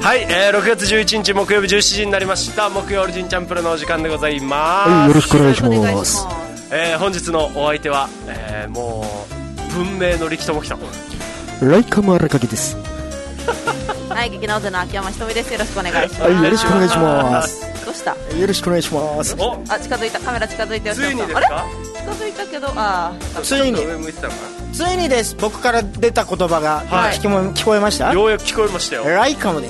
はい、6月11日木曜日17時になりました。木曜オリジンチャンプルのお時間でございます。 はい、よろしくお願いします。 本日のお相手は、もう文明の力友来たライカム荒垣です。 はい、劇団の秋山ひとみです。よろしくお願いします。 はい、よろしくお願いします。 どうした？ よろしくお願いします。 お、 あ、近づいた、カメラ近づいてよ。 ついにですか？ あれ？近づいたけど、 ついに上向いてたのかな？ ついにです。僕から出た言葉が、 はい、 聞こえました？ ようやく聞こえましたよ。 ライカムです。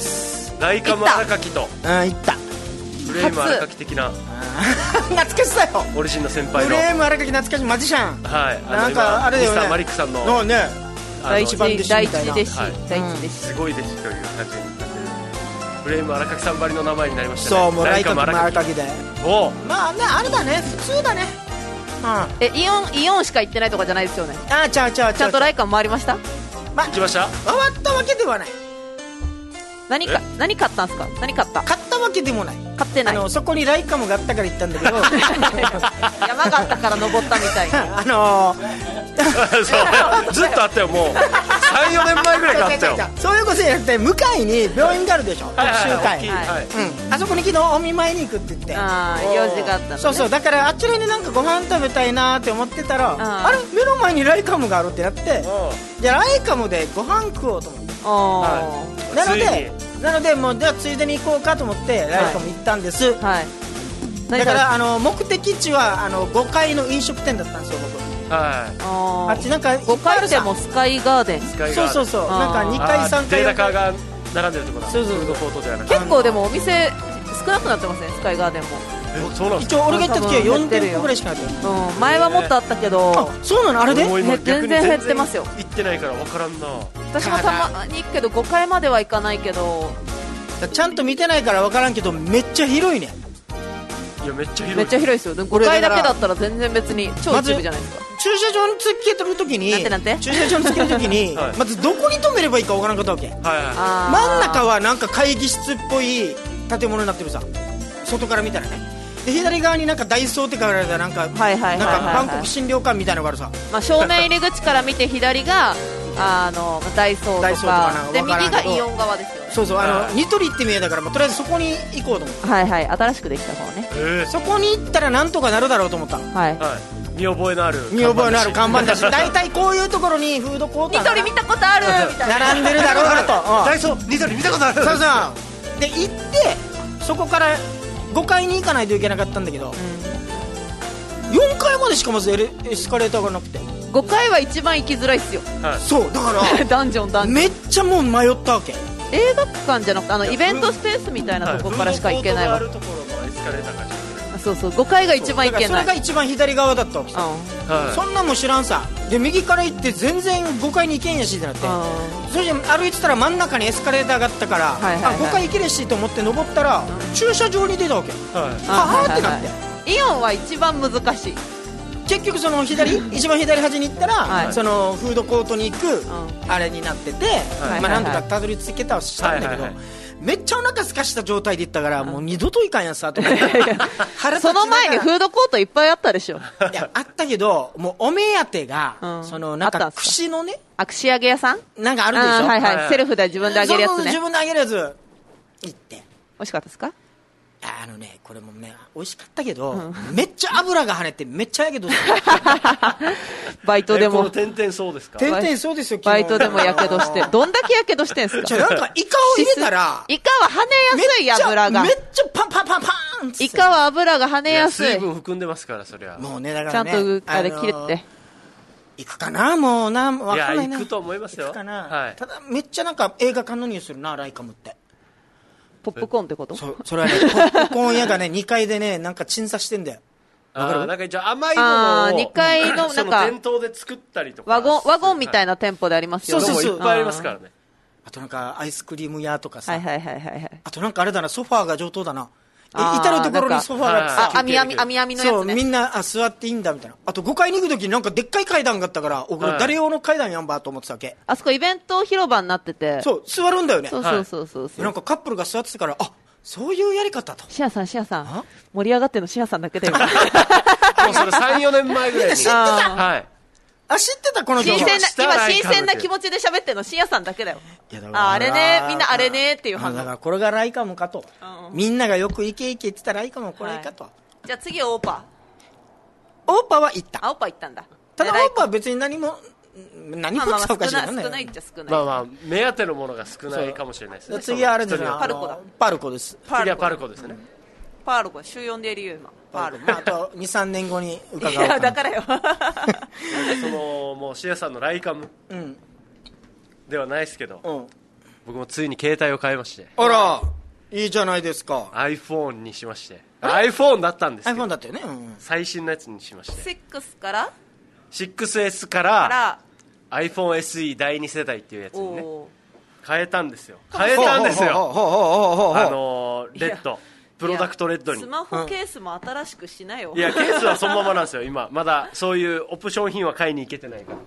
ライカム荒垣と言ったフレーム荒垣的な懐かしさよ。 オリジンの先輩のフレーム荒垣懐かしいマジシャン。 はい、 なんかあれだよね、 ミスターマリックさんのね、 第一弟子みたいな。第一弟子、すごい弟子という感じになってる。フレーム荒垣さんばりの名前になりましたね。 そう、もうライカム荒垣で。 お、 まあね、あれだね、普通だね。 イオンしか行ってないとかじゃないですよね。 ちゃんとライカム回りました？ 行きました？ 回ったわけではない。 何買ったんすか？何買った？ 買ったわけでもない。 買ってない。 そこにライカムがあったから行ったんだけど山があったから登ったみたいなそうずっとあったよ。もう 3,4 年前ぐらいからあったよ。 そういうことじゃなくて、向かいに病院があるでしょ、特集会。あそこに昨日お見舞いに行くって言って、 用事があったのね。 そうそう、だからあちらになんかご飯食べたいなって思ってたら、あれ目の前にライカムがあるってなって、じゃあライカムでご飯食おうと思って、なのでもうじゃあついでに行こうかと思ってライカム行ったんです。だから目的地は5階の飲食店だったんですよ、僕。あっちなんか 5階でもスカイガーデン。 そうなんか2階3階データカーが並んでるところだ。フードコートではなくて結構でもお店少なくなってますね、スカイガーデンも。 一応俺が行った時は4店舗ぐらいしかなかった。 前はもっとあったけど。 そうなの？あれで全然減ってますよ。 行ってないから分からんな。 私もたまに行くけど5階までは行かないけど、 ちゃんと見てないから分からんけど、めっちゃ広いね。 いや、めっちゃ広い。 めっちゃ広いですよ。5階だけだったら全然別に超一部じゃないですか。 駐車場につけてる時になんて駐車場につける時にまずどこに止めればいいか分からんかったわけ。真ん中はなんか会議室っぽい建物になってるさ、外から見たらね。で左側になんかダイソーって書かれたなんかバンコク診療館みたいなのがあるさ。 正面入り口から見て左がダイソーとかで、右がイオン側ですよね。 そうニトリって見えたから、とりあえずそこに行こうと思って。 新しくできた方ね。 そこに行ったらなんとかなるだろうと思った。 見覚えのある看板だし、大体こういうところにフードコートニトリ見たことあるみたいな並んでるだろうなと。 ダイソーニトリ見たことある。 そうで行って、そこから5階に行かないといけなかったんだけど、4階までしかまずエスカレーターがなくて、 5階は一番行きづらいっすよ。 そうだからダンジョンめっちゃもう迷ったわけ。 映画館じゃなくてイベントスペースみたいなところからしか行けないわ。そう5階が一番行けない。 それが一番左側だったわけさ。そんなもん知らんさ。で右から行って全然5階に行けんやしってなって、それで歩いてたら真ん中にエスカレーターがあったから、5階行けるしと思って登ったら駐車場に出たわけ。はぁってなって、 イオンは一番難しい。 結局その一番左端に行ったら、そのフードコートに行くあれになってて、なんとかたどり着けたはしたんだけど、めっちゃお腹すかした状態で行ったから、もう二度といかんやんさと思ってその前にフードコートいっぱいあったでしょ。 いや、あったけど、もうお目当てが、そのなんか串のね、 串揚げ屋さんなんかあるでしょ。 セルフで自分で揚げるやつね。 自分で揚げるやつ行って。 美味しかったですか？ これもね、美味しかったけど、めっちゃ油が跳ねてめっちゃやけどしてバイトでも点々そうですか？ 点々そうですよ。 バイトでもやけどしてどんだけやけどしてんすか？ なんかイカを入れたらイカは跳ねやすい、油がめっちゃパンパンパンパン。 イカは油が跳ねやすい。 水分含んでますから、そりゃもうね、だからね、 ちゃんとあれ切れて行くかな、もうな、分かんないな。 いや、行くと思いますよ。 ただめっちゃなんか映画館の匂いするな、ライカムって。 ポップコーンってこと？ それはね、ポップコーン屋がね、2階でね、なんか鎮座してんだよ。 なんか一応甘いのを 2階のなんか店頭で作ったりとか、 ワゴンみたいな店舗でありますよね。 そういっぱいありますからね。 あとなんかアイスクリーム屋とかさ、 あとなんかあれだな、ソファーが上等だな。至るところにソファーが網のやつね。 そう、みんな座っていいんだみたいな。あと5階に行くときになんかでっかい階段があったから、俺誰用の階段やんばと思ってたわけ。 あそこイベント広場になってて、 そう、座るんだよね。 そうなんかカップルが座ってたから、あ、そういうやり方と。 シアさん盛り上がってるのシアさんだけだよ。 もうそれ 3,4 年前ぐらいに知ってた。 あ、知ってたこの情報。 今新鮮な気持ちで喋ってんの深夜さんだけだよ。あれね、みんなあれねっていう反応。 だからこれがライカムかと。みんながよくイケイケ言ってたライカムはこれかと。 じゃあ次オーパは行った。 オーパ行ったんだ。 ただオーパは別に何も使うかしらね。 少ないっちゃ少ない。 まあまあ目当てのものが少ないかもしれないですね。 次はあれですね。パルコです。 次はパルコですね。 パルコ週4でいるよ今。 パルコ。あと2、3年後に伺おうかな。 いやだからよ。 もうシアさんのライカムではないですけど、僕もついに携帯を変えまして。 あら、いいじゃないですか。 iPhone にしまして。iPhone だったんですけど iPhone だったよね、 最新のやつにしまして。 6から 6S から iPhone SE 第2世代っていうやつにね変えたんですよ。レッドプロダクトレッドに。 スマホケースも新しくしなよ。 いやケースはそのままなんですよ今。まだそういうオプション品は買いに行けてないから。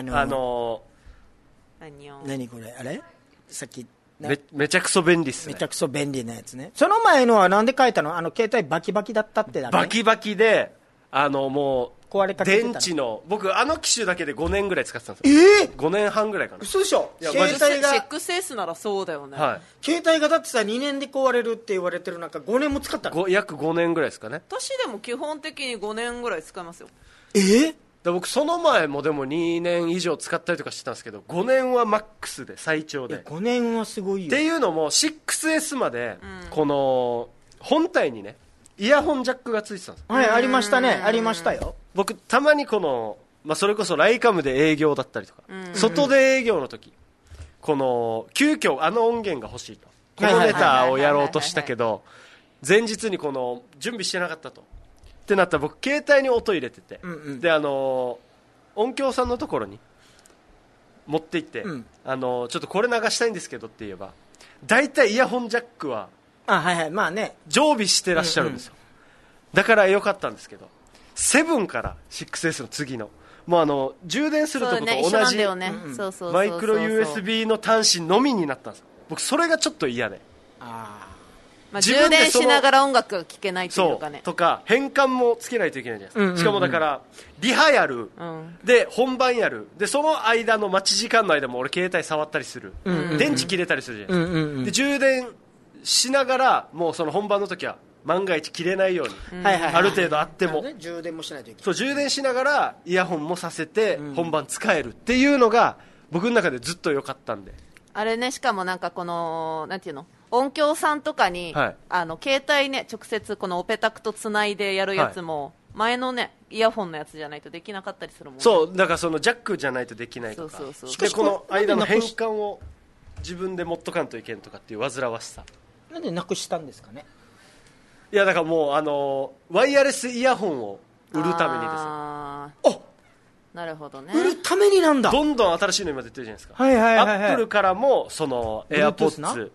何これあれさっきめちゃくそ便利っすね。 めちゃくそ便利なやつね。その前のはなんで変えたの？携帯バキバキだったってだけ。 バキバキでもう壊れかけてた。 電池の僕機種だけで5年ぐらい使ってたんですよ。5年半ぐらいかな。 嘘でしょ。 携帯が 6S ならそうだよね。 携帯がだってさ2年で壊れるって言われてる中5年も使ったの？ 約5年ぐらいですかね。 私でも基本的に5年ぐらい使いますよ。 僕その前もでも2年以上使ったりとかしてたんですけど、5年はマックスで最長で。 5年はすごいよ。 っていうのも 6S までこの本体にねイヤホンジャックがついてたんです。 ありましたね。ありましたよ。 僕たまにそれこそライカムで営業だったりとか、外で営業の時急遽音源が欲しいと、このネタをやろうとしたけど前日に準備してなかったとってなったら、僕携帯に音入れてて、で音響さんのところに持って行って、ちょっとこれ流したいんですけどって言えば大体イヤホンジャックはまあね常備してらっしゃるんですよ。だから良かったんですけど、7から 6S の次のもう充電するとこと同じマイクロ USB の端子のみになったんです。僕それがちょっと嫌で、 充電しながら音楽が聴けないというかね、 とか変換もつけないといけないじゃないですか。しかもだからリハやる、で本番やるで、その間の待ち時間の間も俺携帯触ったりする、電池切れたりするじゃないですか。で充電しながらもうその本番の時は万が一切れないように、ある程度あっても充電もしないといけない。 そう充電しながらイヤホンもさせて本番使えるっていうのが僕の中でずっと良かったんで。 あれね、しかもなんかなんていうの、音響さんとかに、携帯ね直接オペタクトつないでやるやつも、前のねイヤホンのやつじゃないとできなかったりするもんね。 そうだからジャックじゃないとできないとか、でこの間の変換を自分で持っとかんといけんとかっていう煩わしさ。 なんでなくしたんですかね。 いやだからもうワイヤレスイヤホンを売るためにですよ。 なるほどね。 売るためになんだ。 どんどん新しいの今出てるじゃないですか。アップルからもAirPods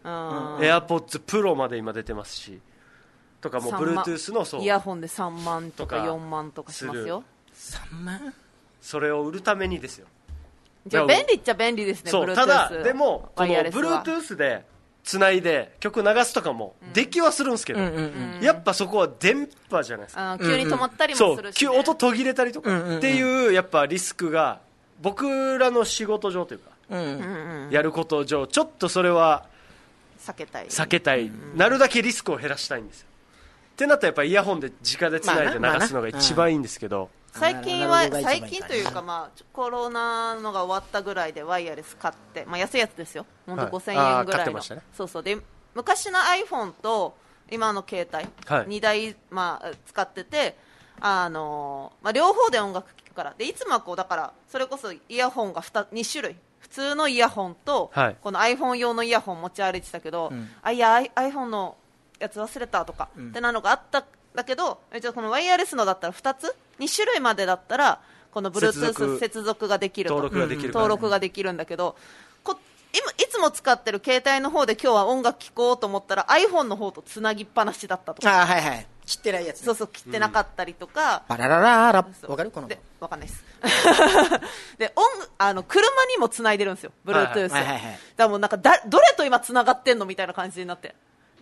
Pro まで今出てますし、とかも Bluetooth のイヤホンで3万とか4万とかしますよ。 3万？ それを売るためにですよ。 じゃあ便利っちゃ便利ですね。 そう、ただでもこの Bluetooth でつないで曲流すとかもできはするんですけど、やっぱそこは電波じゃないですか。 急に止まったりもするし、ね、 そう音途切れたりとかっていうやっぱリスクが僕らの仕事上というか、やること上ちょっとそれは避けたい、なるだけリスクを減らしたいんですよ。ってなったらやっぱイヤホンで直でつないで流すのが一番いいんですけど、 最近というか、コロナのが終わったぐらいでワイヤレス買って、安いやつですよ、本当5000円ぐらいの、で昔の iPhone と今の携帯、2台、使ってて、両方で音楽聴くからで、いつもはだからそれこそイヤホンが2種類、普通のイヤホンと、この iPhone 用のイヤホン持ち歩いてたけど、いや iPhone のやつ忘れたとか、ってなのがあっただけど、このワイヤレスのだったら2種類までだったらこの Bluetooth 接続ができると、登録ができるんだけど、いつも使ってる携帯の方で今日は音楽聴こうと思ったら iPhone の方とつなぎっぱなしだったとか、 切ってないやつ、 切ってなかったりとか、 バララララわかる？このわかんないですで車にもつないでるんですよ Bluetooth、だからもうなんかどれと今つながってんのみたいな感じになって、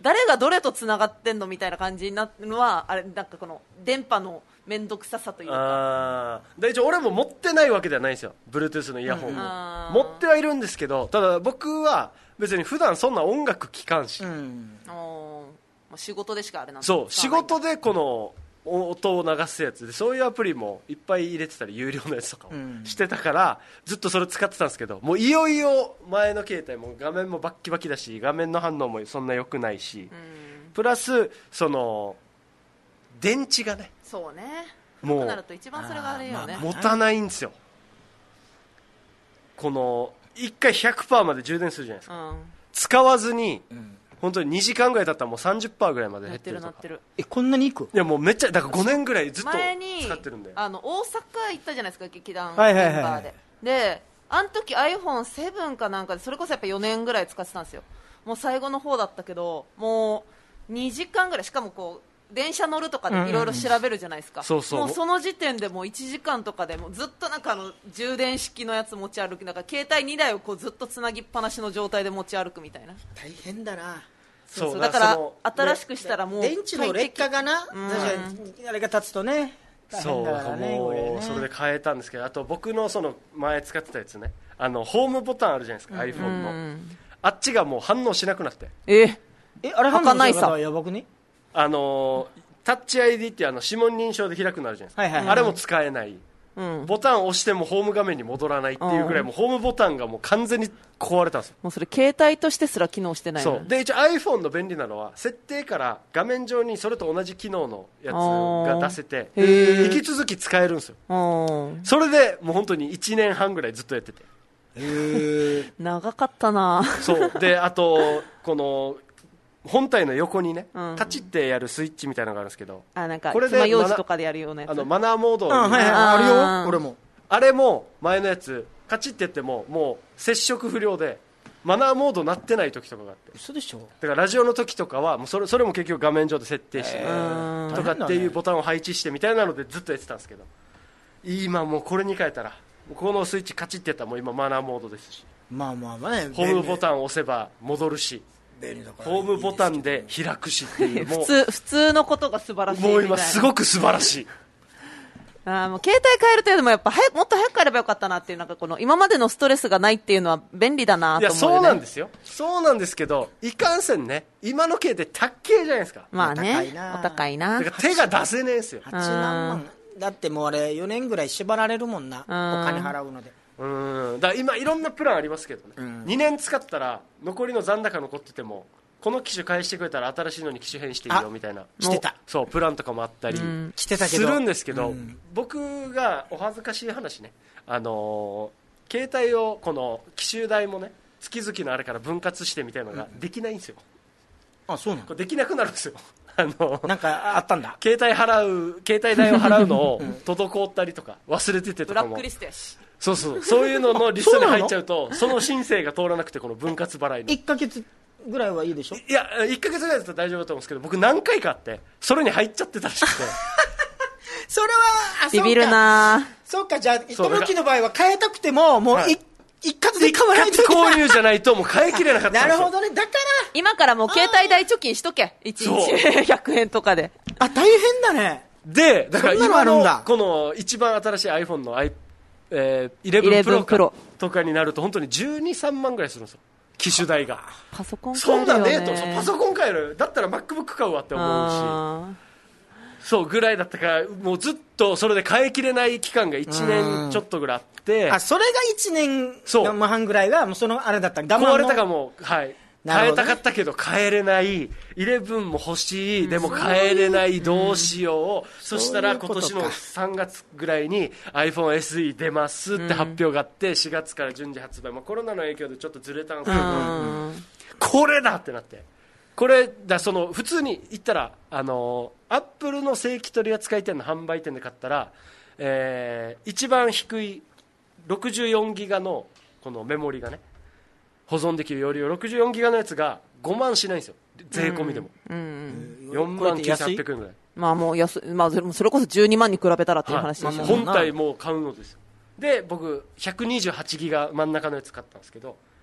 誰がどれとつながってんのみたいな感じになるのはあれなんかこの電波の面倒くささというか。 で一応俺も持ってないわけではないんですよ Bluetooth のイヤホンも、持ってはいるんですけど、ただ僕は別に普段そんな音楽聴かんし、 仕事でしかあれなんだ。 そう仕事でこの音を流すやつで、そういうアプリもいっぱい入れてたり有料のやつとかもしてたから、ずっとそれ使ってたんですけど、もういよいよ前の携帯も画面もバッキバキだし、画面の反応もそんな良くないし、プラスその電池がね、 そうね、 もう古くなると一番それがあれよね、 持たないんですよ。この1回 100% まで充電するじゃないですか、使わずに、本当に2時間ぐらい経ったらもう 30% ぐらいまで減ってるとか。 なってる。 こんなにいく？ いやもうめっちゃだから5年ぐらいずっと前に使ってるんで。 大阪行ったじゃないですか、劇団メンバーで、であの時 iPhone7 かなんかでそれこそやっぱ4年ぐらい使ってたんですよ。もう最後の方だったけど、もう2時間ぐらい、しかもこう電車乗るとかでいろいろ調べるじゃないですか、 そうそう、 もうその時点でもう1時間とかでもうずっとなんか充電式のやつ持ち歩き、なんか携帯2台をこうずっとつなぎっぱなしの状態で持ち歩くみたいな。 大変だな。 そうだから新しくしたらもう電池の劣化がな、あれが立つとね、 そうだからもうそれで変えたんですけど、あと僕のその前使ってたやつね、ホームボタンあるじゃないですか、iPhone のあっちがもう反応しなくなって、 あれ反応しなかやばくね。 タッチ ID って指紋認証で開くのあるじゃないですか、あれも使えない、ボタンを押してもホーム画面に戻らないっていうぐらい、もうホームボタンがもう完全に壊れたんですよ。 もうそれ携帯としてすら機能してない、ね、 そうで一応 iPhone の便利なのは設定から画面上にそれと同じ機能のやつが出せて引き続き使えるんですよ。それでもう本当に1年半ぐらいずっとやってて長かったな。 そうであとこの本体の横にね、カチッてやるスイッチみたいなのがあるんですけど、 なんか爪楊枝とかでやるようなやつ、 マナーモードに、 あるよ俺も。 あれも前のやつカチッてやってももう接触不良でマナーモードなってない時とかがあって、 嘘でしょ。 だからラジオの時とかはもうそれも結局画面上で設定してとかっていうボタンを配置してみたいなのでずっとやってたんですけど、今もうこれに変えたらこのスイッチカチッてやったらもう今マナーモードですし、 まあまあまあね、 ホームボタンを押せば戻るし、ホームボタンで開くしっていう普通のことが素晴らしいみたいな。 もう今すごく素晴らしい。 もう携帯変えるというよりもやっぱもっと早く変えればよかったなっていう、なんかこの今までのストレスがないっていうのは便利だなと思うよね。 いやそうなんですよ、そうなんですけどいかんせんね、今の携帯高いじゃないですか。 まあね、お高いな。 だから手が出せねえんすよ。 8何万だってもうあれ4年ぐらい縛られるもんな、お金払うので。 だから今いろんなプランありますけどね、2年使ったら残りの残高残っててもこの機種返してくれたら新しいのに機種変していいよみたいなしてた、 そうプランとかもあったりしてたけどするんですけど、僕がお恥ずかしい話ね、携帯をこの機種代もね月々のあれから分割してみたいなのができないんですよ。 あ、そうなの。 これできなくなるんですよ。 なんかあったんだ。 携帯代を払うのを滞ったりとか忘れててとかも、 ブラックリストやし、 そういうののリストに入っちゃうとその申請が通らなくて、この分割払いの 1ヶ月ぐらいはいいでしょ。 いや1ヶ月ぐらいだったら大丈夫だと思うんですけど、僕何回かあってそれに入っちゃってたらしくてそれはビビるな。 そうか、じゃあトムキの場合は変えたくてももう一括で買わないといけない。 購入じゃないともう買い切れなかったんですよ。 なるほどね。だから今からもう携帯代貯金しとけ、1日100円とかで。 大変だね。 でだから今のこの一番新しい iPhone の11 Pro とかになると本当に12、3万ぐらいするんですよ、機種代が。 パソコンそんなんねえと、 ね、 パソコン買えるだったら MacBook 買うわって思うし、そうぐらいだったからもうずっとそれで買い切れない期間が1年ちょっとぐらいあって、 それが1年半ぐらいがもうそのあれだった。 壊れたかも、はい変えたかったけど変えれない、11も欲しい、でも変えれない、どうしよう、そしたら今年の3月ぐらいに iPhone SE 出ますって発表があって、4月から順次発売、コロナの影響でちょっとずれたんですけど、これだってなって、これだ、その普通に言ったらアップルの正規取扱店の販売店で買ったら、一番低い64ギガのこのメモリがね保存できる容量64ギガのやつが5万しないんですよ、税込みでも、4万9800円ぐらい。 まあもうそれこそ12万に比べたらっていう話ですよね。 本体も買うのですよ。で僕128ギガ真ん中のやつ買ったんですけど、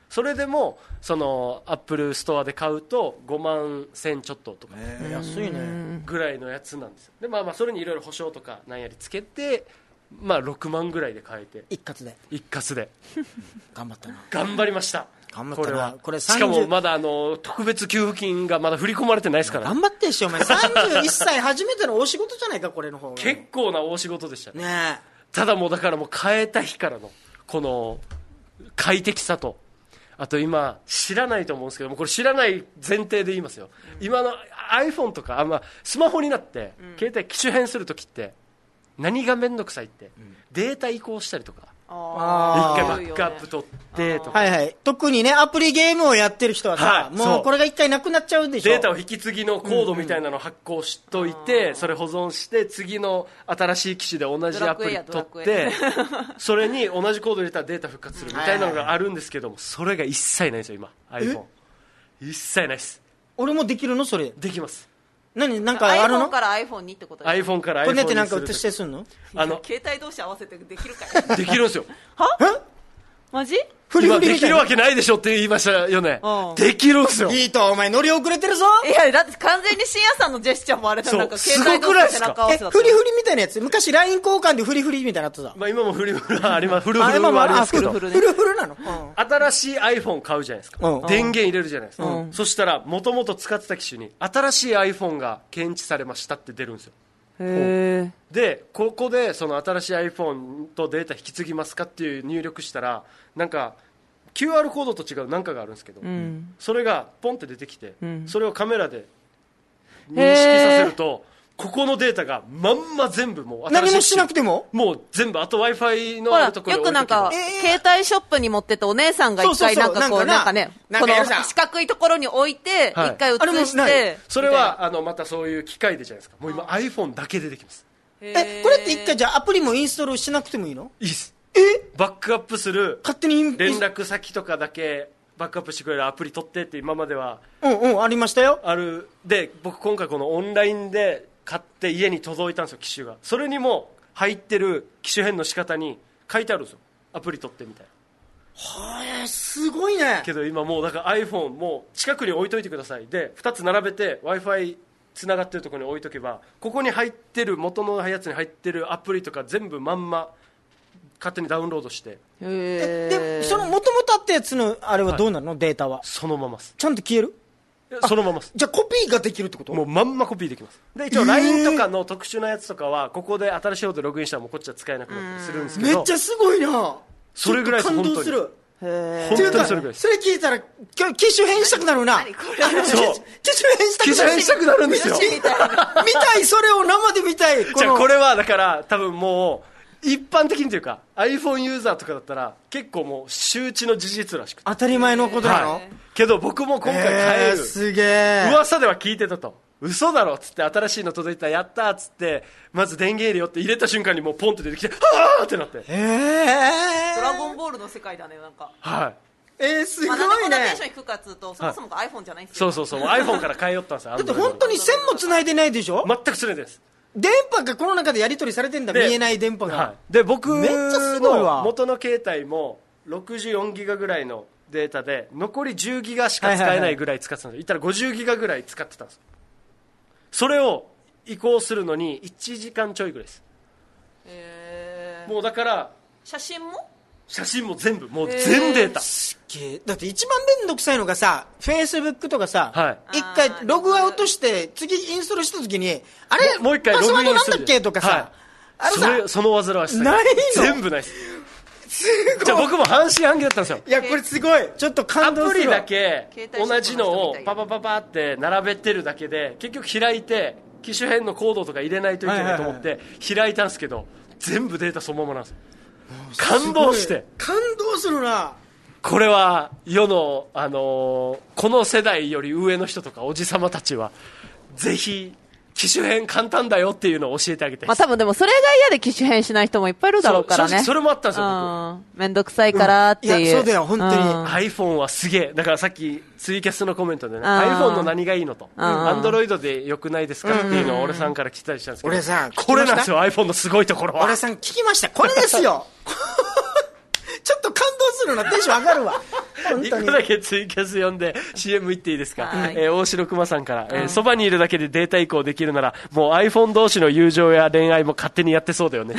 それでもそのアップルストアで買うと5万1000ちょっととか安いねぐらいのやつなんですよ。でまあそれにいろいろ保証とかなんやりつけて、まあ6万ぐらいで買えて一括で頑張ったな。 頑張りました。 これはこれしかもまだ特別給付金がまだ振り込まれてないですから、 頑張ってんし、お前31歳初めての大仕事じゃないか、これの方が結構な大仕事でしたね。 ただもうだからもう変えた日からのこの快適さと、あと今知らないと思うんですけども、これ知らない前提で言いますよ、今の iPhone とかスマホになって携帯機種変するときって何がめんどくさいって、データ移行したりとか一回バックアップ取ってとか、 はいはい、特にねアプリゲームをやってる人はさ、もうこれが一回なくなっちゃうでしょ。 データを引き継ぎのコードみたいなのを発行しといて、それ保存して次の新しい機種で同じアプリ取ってそれに同じコード入れたらデータ復活するみたいなのがあるんですけども、それが一切ないんですよ今 iPhone。 一切ないです。 俺もできるの？それできます。 なんかあるの？ iPhone から iPhone にってことですか？ iPhone から iPhone これってなんか映してすんの？ 携帯同士合わせてできるかい？ できるんですよ。 は？マジ？ 今できるわけないでしょって言いましたよね。できるんですよ。 いいと、お前乗り遅れてるぞ。 いやだって完全に深夜さんのジェスチャーもあれだ。なんか携帯同士背中合わせだった。 フリフリみたいなやつ、昔 LINE 交換でフリフリみたいなやつだ。 まあ今もフリフリはあります。フルフルはありますけど、 フルフルなの。 新しい iPhone 買うじゃないですか、電源入れるじゃないですか、そしたらもともと使ってた機種に新しい iPhone が検知されましたって出るんですよ。でここでその新しい iPhone とデータ引き継ぎますかっていう入力したら、なんか QR コードと違う何かがあるんですけど、それがポンって出てきて、それをカメラで認識させると、ここのデータがまんま全部もう何もしなくてももう全部、あと Wi-Fi のあるところに置いとけば。 よくなんか、携帯ショップに持ってってお姉さんが一回なんかこうなんかね、この四角いところに置いて一回映して、 それはまたそういう機械でじゃないですか。もう今 iPhone だけでできます。 これって一回じゃあアプリもインストールしなくてもいいの？ いいです。バックアップする、勝手に連絡先とかだけバックアップしてくれるアプリ取ってって今まではありましたよ。 ある。で僕今回このオンラインで買って家に届いたんですよ、機種が。それにも入ってる機種変の仕方に書いてあるんですよ、アプリ取ってみたいな。 はあ、すごいね。 けど今もうだから iPhone もう近くに置いといてくださいで2つ並べて Wi-Fi つながってるところに置いとけば、ここに入ってる元のやつに入ってるアプリとか全部まんま勝手にダウンロードして。 でその元々あったやつのあれはどうなの？データはそのままです。 ちゃんと消える？ そのままです。 じゃあコピーができるってこと？ もうまんまコピーできます。で一応 LINE とかの特殊なやつとかはここで新しい方でログインしたらもうこっちは使えなくなったりするんですけど、 めっちゃすごいな。 それぐらいです。 感動する。 本当にそれぐらいです。 それ聞いたら機種変したくなるな。 何これ？ 機種変したくなるんですよ。 見たい、それを生で見たい。 じゃあこれはだから多分もう一般的にというか iPhone ユーザーとかだったら結構もう周知の事実らしくて当たり前のことなの？ けど僕も今回変える、 すげえ噂では聞いてたと。嘘だろっつって新しいの届いたらやったっつってまず電源入れよって入れた瞬間にもうポンって出てきてはーってなって、 ドラゴンボールの世界だねなんか。 はい。 すごいね。 なんでこんなテンション低くかっつうと、そもそもが iPhone じゃないんですよ。 そう iPhone から変えよったんですよ。 だって本当に線もつないでないでしょ？ 全くつないでないです。 電波がこの中でやり取りされてんだ。見えない電波が、 で僕めっちゃすごいわ。 の元の携帯も64ギガぐらいのデータで残り10ギガしか使えないぐらい使ってたんですよ。言ったら50ギガぐらい使ってたんですよ。それを移行するのに1時間ちょいぐらいです。もうだから写真も全部もう全データ。 だって一番めんどくさいのがさ、フェイスブックとかさ、一回ログアウトして次インストールした時にあれもう一回ログインする。 パスワードなんだっけとかさ、 その煩わしさないの？ 全部ないです。じゃあ僕も半信半疑だったんですよ。 いやこれすごい、ちょっと感動するわ。 アプリだけ同じのをパパパパって並べてるだけで結局開いて機種変のコードとか入れないといけないと思って開いたんですけど、全部データそのままなんですよ。感動して感動するな。 これは世の、この世代より上の人とかおじさまたちはぜひ機種変簡単だよっていうのを教えてあげたいです。 多分でもそれが嫌で機種変しない人もいっぱいいるだろうからね。 それもあったんですよ僕。 めんどくさいからっていう、 いやそうだよ本当に。 iPhone はすげえ。だからさっきツイキャスのコメントでね、iPhone の何がいいのと、Android で良くないですかっていうのを俺さんから来たりしたんですけど、 俺さんこれなんですよ iPhone のすごいところは。 俺さん聞きました。これですよちょっと感動するな。テンション上がるわ。 一個だけツイキャス読んで CM 行っていいですか。大城熊さんから、そばにいるだけでデータ移行できるならもう iPhone 同士の友情や恋愛も勝手にやってそうだよね。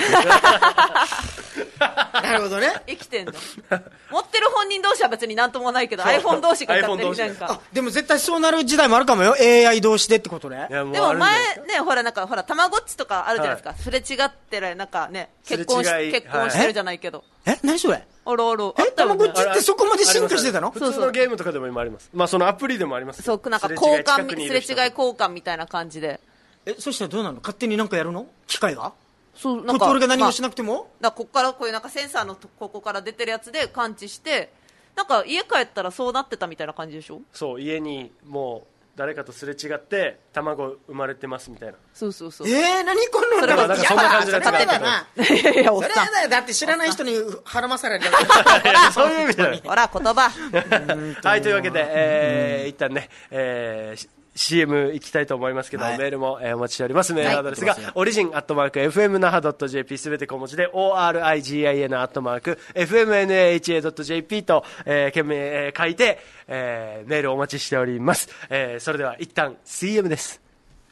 なるほどね。 生きてんの。持ってる本人同士は別になんともないけど iPhone 同士が勝手になんか。 でも絶対そうなる時代もあるかもよ。AI 同士でってことね。 でも前ね、ほらたまごっちとかあるじゃないですか。すれ違ってるなんかね、結婚してるじゃないけど。 何それ。 あるある。 たまごっちってそこまで進化してたの？ 普通のゲームとかでも今あります。まあそのアプリでもあります。 そう、なんかすれ違い交換みたいな感じで。 そしたらどうなの？勝手になんかやるの？機械が？ そう、 なんか俺が何もしなくても？ こっからこういうなんかセンサーのここから出てるやつで感知して、なんか家帰ったらそうなってたみたいな感じでしょ？ そう、家にもう誰かとすれ違って卵生まれてますみたいな。 そうそうそう。 何このなんかそんな感じのやつがあったけど。いやおっさんだって知らない人に腹まされる。 そういう意味じゃない。 ほら言葉。 はい、というわけで、一旦ね、CM 行きたいと思いますけど、メールもお待ちしております。メールアドレスが、origin@fmnaha.jp すべて小文字で origin@fmnaha.jp と、懸命書いて、メールお待ちしております。それでは一旦 CM です。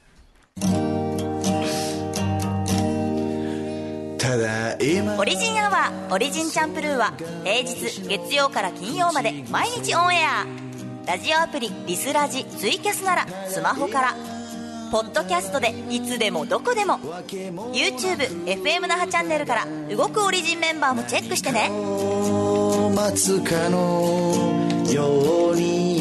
オリジンアワーオリジンチャンプルーは平日月曜から金曜まで毎日オンエア。ラジオアプリリスラジツイキャスならスマホから、ポッドキャストでいつでもどこでも YouTube、FM 那覇チャンネルから動くオリジンメンバーもチェックしてね。 待つかのように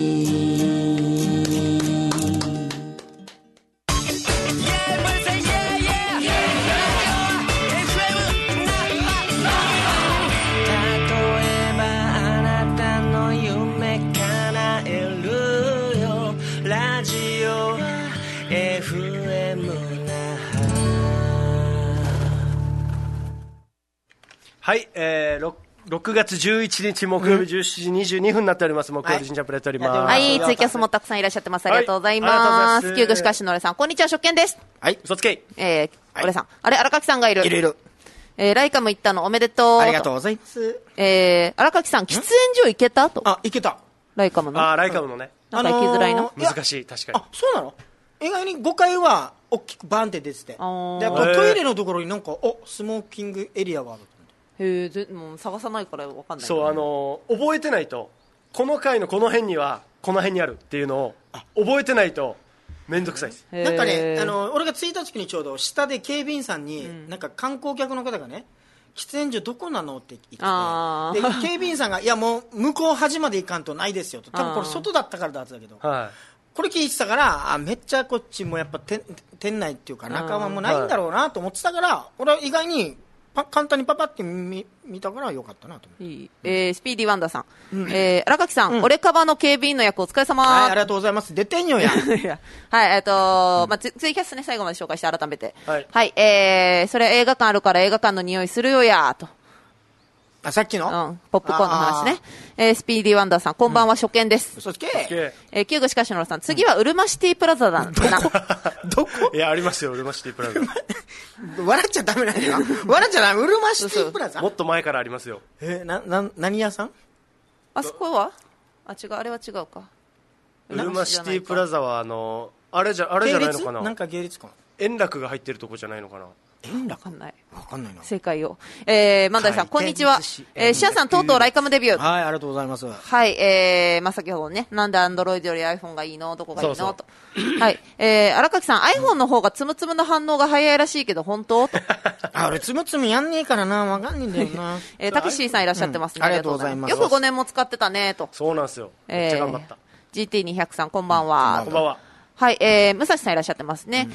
はい、6月11日木曜日17時22分になっております。木曜日ジンジャープレートおります。 はい、ツイキャスもたくさんいらっしゃってます。ありがとうございます。旧具しかしのれさん、こんにちは、初見です。 はい、嘘つけ。 俺さん、あれ、荒垣さんがいる。 いる。 ライカム行ったのおめでとう。 ありがとうございます。 荒垣さん、喫煙所行けたと。 行けた。 ライカムの。 ライカムのね。 なんか行きづらいの？ 難しい、確かに。 そうなの？意外に5階は大きくバンって出てて。で、やっぱトイレのところになんか、スモーキングエリアがある。 もう探さないから分かんない。 そう、覚えてないと、この階のこの辺にはこの辺にあるっていうのを覚えてないとめんどくさいです。 なんかね、俺が着いた時にちょうど下で警備員さんに、なんか観光客の方がね、喫煙所どこなのって言ってて、で警備員さんがいやもう向こう端まで行かんとないですよと。多分これ外だったからだはずだけど、これ聞いてたからめっちゃこっちもやっぱ店内っていうか中はもうないんだろうなと思ってたから、俺は意外に簡単にパパって見たからよかったなと思って。 スピーディーワンダーさん、荒垣さん、俺カバの警備員の役お疲れ様。 はい、ありがとうございます。出てんよや。 はい、ツイキャスね、最後まで紹介して改めて。はい、それ映画館あるから映画館の匂いするよやと。 さっきの、 ポップコーンの話ね。スピーディーワンダーさん、こんばんは、初見です。 嘘つけ。 旧具しかしのらさん、次はウルマシティプラザだな。 どこ？ いや、ありますよ、ウルマシティプラザ。 笑っちゃダメなんだよ。笑っちゃダメ。ウルマシティプラザ？ もっと前からありますよ。 何屋さん？ あそこは？違う、あれは違うか。 ウルマシティプラザは、あれじゃないのかな？ なんか芸術かな？ 円楽が入ってるとこじゃないのかな？ わかんないな。 正解を。万代さん、こんにちは。シアさん、とうとうライカムデビュー。 はい、ありがとうございます。 はい、先ほどね、なんでアンドロイドより iPhone がいいの？どこがいいの？と。はい、荒垣さん、iPhone の方がつむつむの反応が早いらしいけど、本当？と。 俺、つむつむやんねえからな、わかんねえんだよな。 たけしーさんいらっしゃってますね。 ありがとうございます。 よく5年も使ってたね、と。 そうなんですよ。めっちゃ頑張った。 GT200 さん、こんばんは。 こんばんは。 はい、武蔵さんいらっしゃってますね。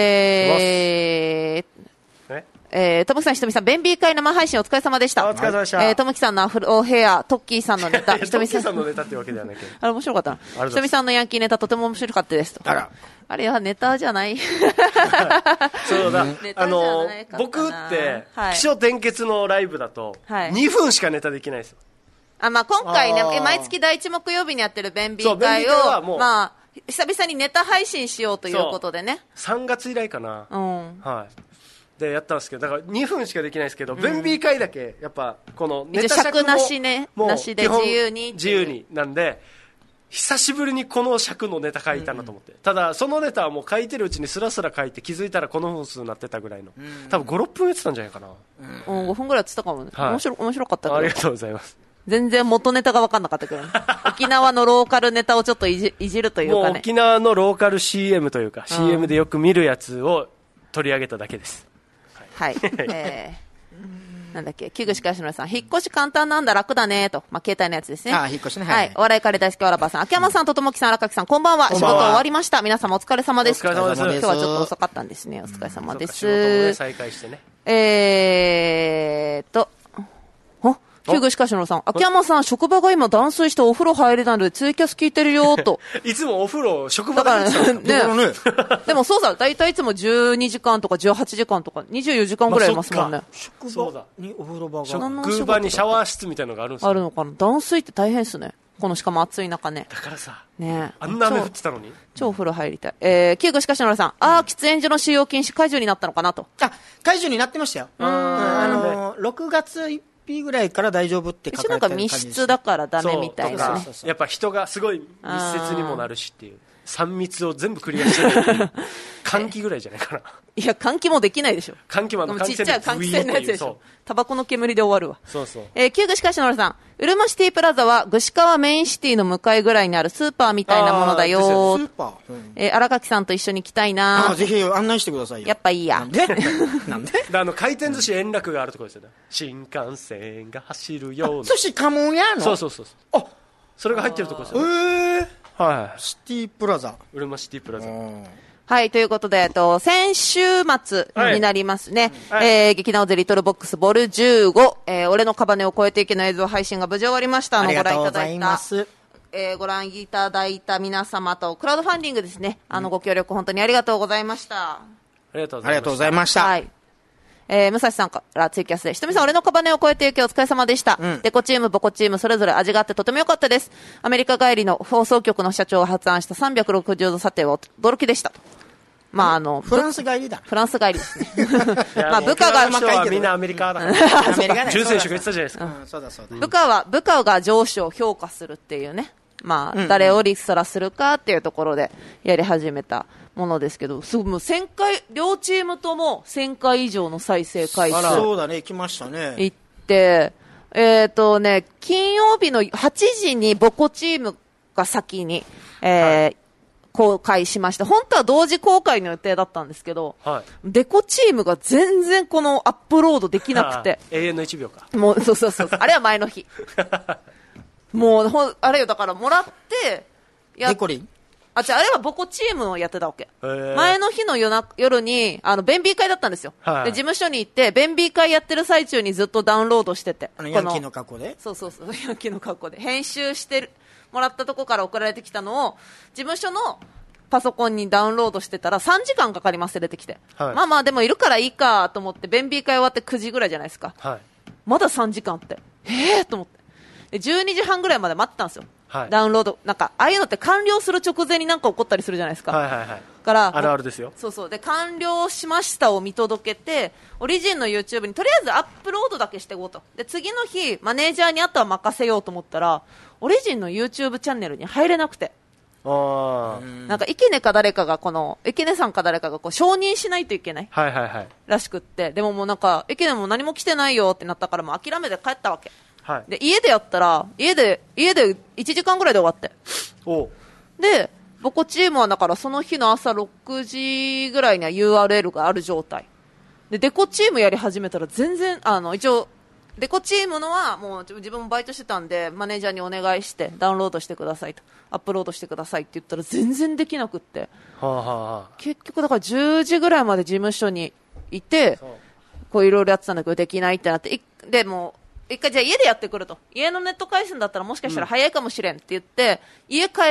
ともきさん、ひとみさん、ベンビー会生配信お疲れ様でした。 お疲れ様でした。 ともきさんのアフロヘア、トッキーさんのネタ、 ひとみさんのネタってわけではないけど。 あれ面白かったな。ひとみさんのヤンキーネタとても面白かったですと。あれはネタじゃない。 そうだ。僕って起承転結のライブだと2分しかネタできないですよ。 まあ今回ね、毎月第1木曜日にやってるベンビー会をまあ久々にネタ配信しようということでね。 3月以来かな。はい。 でやったんですけど、だから2分しかできないですけど、ベンビー会だけやっぱこのネタ尺なしね、 もうなしで自由になんで、久しぶりにこの尺のネタ書いたなと思って、ただそのネタはもう書いてるうちにスラスラ書いて気づいたらこの分数になってたぐらいの、多分 5,6 分やってたんじゃないかな。 5分ぐらいやってたかもね、面白かったけど。 ありがとうございます。 全然元ネタが分かんなかったけど、ね、沖縄のローカルネタをちょっといじるというかね、 もう沖縄のローカル CM というか CM でよく見るやつを取り上げただけです。 はい、なんだっけ、木口かしのさん、引っ越し簡単なんだ、楽だねと、まあ、携帯のやつですね。 引っ越しね。 はい。お笑いカレー大好きわらばさん、秋山さんとともきさん、荒垣さん、こんばんは。仕事終わりました。皆様お疲れ様です。 お疲れ様です。 今日はちょっと遅かったんですね。お疲れ様です。 仕事をね、再開してね。 木口かしのさん、秋山さん、職場が今断水してお風呂入れないのでツイキャス聞いてるよと。 いつもお風呂、職場で入ってたんですか？ ね。でもそうさ、だいたいいつも12時間とか18時間とか24時間ぐらいいますもんね。 職場にお風呂場が。 職場にシャワー室みたいなのがあるんですか？ あるのかな。断水って大変っすね。このしかも暑い中ね。 だからさ、 ね、 あんな雨降ってたのに超お風呂入りたい。木口かしのらさん、喫煙所の使用禁止解除になったのかなと。 解除になってましたよ。6月1日ぐらいから大丈夫って書かれてる感じです。 なんか密室だからダメみたいなね。 やっぱ人がすごい密接にもなるしっていう、3密を全部クリアしてるっていう換気ぐらいじゃないかな。 いや、換気もできないでしょ。 換気もちっちゃい換気扇のやつでしょ。タバコの煙で終わるわ。 そうそう。 旧具志川市のらさん、うるまシティプラザは具志川メインシティの向かいぐらいにあるスーパーみたいなものだよ。スーパー。荒垣さんと一緒に行きたいな。 ぜひ案内してくださいよ。 やっぱいいや。 なんで回転寿司円楽があるところですよね。新幹線が走るような。 寿司家紋屋の。 そう。それが入ってるところですよね。はい。 シティプラザ。 うるまシティプラザ。 はい、ということで、先週末になりますね。劇団ゼリトルボックスボル15、俺のカバネを超えていけの映像配信が無事終わりました。 ありがとうございます。 ご覧いただいた皆様と、クラウドファンディングですね。ご協力本当にありがとうございました。 ありがとうございました。 はい。武蔵さんからツイキャスで、ひとみさん、俺のカバネを超えていけお疲れ様でした。デコチーム、ボコチーム、それぞれ味があってとても良かったです。アメリカ帰りの放送局の社長が発案した360度査定は驚きでした。まあフランス帰りだ。 フランス帰りですね。まあ部下がみんなアメリカだから。重選手が言ってたじゃないですか。 部下が上司を評価するっていうね。まあ誰をリストラするかっていうところでやり始めたものですけど、もう1000回、両チームとも1000回以上の再生回数。 そうだね、行きましたね。 行って、金曜日の8時にボコチームが先に、公開しました。本当は同時公開の予定だったんですけど、デコチームが全然このアップロードできなくて。 永遠の1秒か。 もう、そう。あれは前の日。もう、あれよ、だからもらって、 デコリン？ あれはボコチームをやってたわけ。前の日の夜に、ベンビー会だったんですよ。で、事務所に行って、ベンビー会やってる最中にずっとダウンロードしてて。 ヤンキーの格好で？ そう、ヤンキーの格好で。編集してもらったとこから送られてきたのを、事務所のパソコンにダウンロードしてたら3時間かかりますって出てきて。まあでもいるからいいかと思って、ベンビー会終わって9時ぐらいじゃないですか。まだ3時間って。と思って。で、12時半ぐらいまで待ってたんですよ。ダウンロード、ああいうのって完了する直前になんか起こったりするじゃないですか。からあるあるですよ。 そう。で、完了しましたを見届けて、オリジンの YouTube にとりあえずアップロードだけしていこうと。で、次の日、マネージャーにあとは任せようと思ったら、オリジンの YouTube チャンネルに入れなくて。なんか、池根か誰かが池根さんか誰かが承認しないといけないらしくって。でももうなんか、池根も何も来てないよってなったからもう諦めて帰ったわけ。で、家でやったら、家で1時間ぐらいで終わって。で、ボコチームはだからその日の朝6時ぐらいには URL がある状態。で、デコチームやり始めたら全然、一応、デコチームのはもう自分もバイトしてたんで、マネージャーにお願いしてダウンロードしてくださいと。アップロードしてくださいって言ったら全然できなくって。結局だから10時ぐらいまで事務所にいて、こういろいろやってたんだけどできないってなって、で、もう、一回じゃあ家でやってくると。家のネット回線だったらもしかしたら早いかもしれんって言って、家帰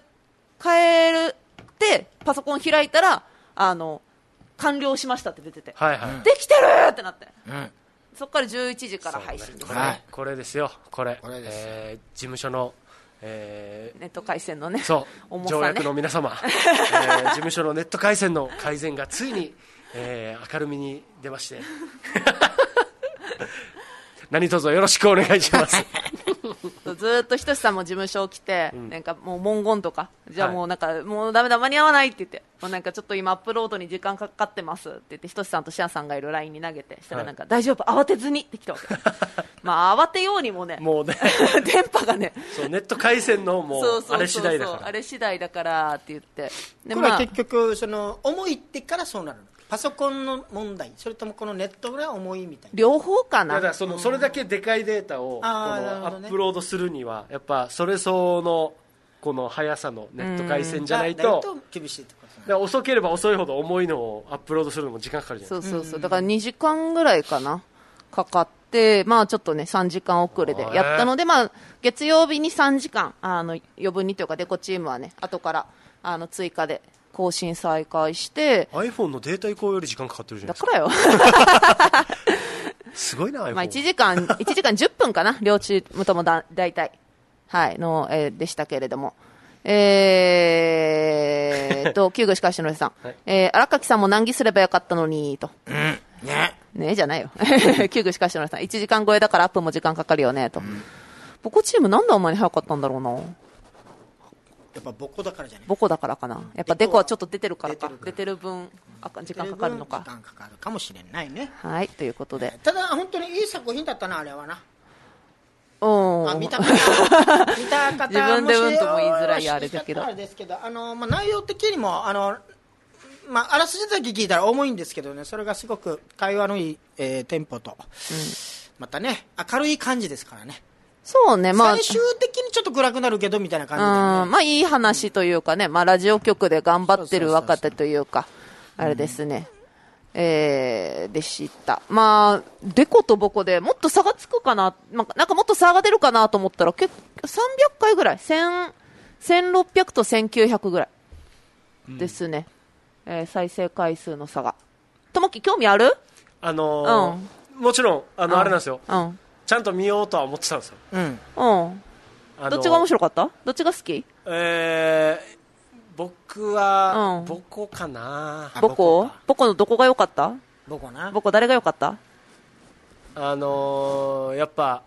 ってパソコン開いたら、完了しましたって出てて。できてるってなって。そっから11時から配信です。 これですよ、これ。事務所の、 ネット回線のね。 そう。条約の皆様。事務所のネット回線の改善がついに、 明るみに出まして何卒よろしくお願いしますずっとひとしさんも事務所来て、なんかもう文言とか、じゃあもうなんか、もうダメだ間に合わないって言って、もうなんかちょっと今アップロードに時間かかってますって言って、ひとしさんとシアンさんがいる LINE に投げて、したらなんか、大丈夫慌てずにって来たわけまあ慌てようにもね電波がねそうネット回線のもうあれ次第だからあれ次第だからって言ってでこれは結局その重いってからそうなるのパソコンの問題それともこのネットが重いみたいな両方かな。 だからそれだけでかいデータをこのアップロードするにはやっぱそれ相応のこの速さのネット回線じゃないと厳しいってことだから遅ければ遅いほど重いのをアップロードするのも時間かかるじゃないですか。 そうだから2時間ぐらいかなかかってまあちょっとね3時間遅れでやったのでまあ月曜日に3時間余分にというかデコチームはね後から追加で更新再開して iPhone のデータ移行より時間かかってるじゃないですか。 だからよすごいな iPhone、 まあ、1時間10分かな両チームとも大体はいの、でしたけれども旧具しかしのりさん、荒垣さんも難儀すればよかったのにと、ねじゃないよ旧具しかしのりさん1時間超えだからアップも時間かかるよねと、ボコチームなんであんまり早かったんだろうな。 やっぱボコだからじゃない。 ボコだからかな。やっぱデコはちょっと出てるからか。出てる分時間かかるのか。 時間かかるかもしれないね。 はいということで。 ただ本当にいい作品だったなあれはな。 見た方自分でうんとも言いづらいあれだけど。 まあ、内容的にもまあ、あらすじだけ聞いたら重いんですけどね、それがすごく会話のいい、テンポと、またね明るい感じですからね。 そうね、まあ、 最終的にちょっと暗くなるけどみたいな感じで、 まあいい話というかね、まあラジオ局で頑張ってる若手というかあれですね、でした。まあデコとボコでもっと差がつくかな、なんかもっと差が出るかなと思ったら結構300回ぐらい1600と1900ぐらいですね、再生回数の差が。ともき興味ある？ もちろんあれなんですよ、ちゃんと見ようとは思ってたんですよ。 どっちが面白かった？どっちが好き？ 僕はボコかな。 ボコのどこが良かった？ ボコな。 ボコ誰が良かった？ やっぱ、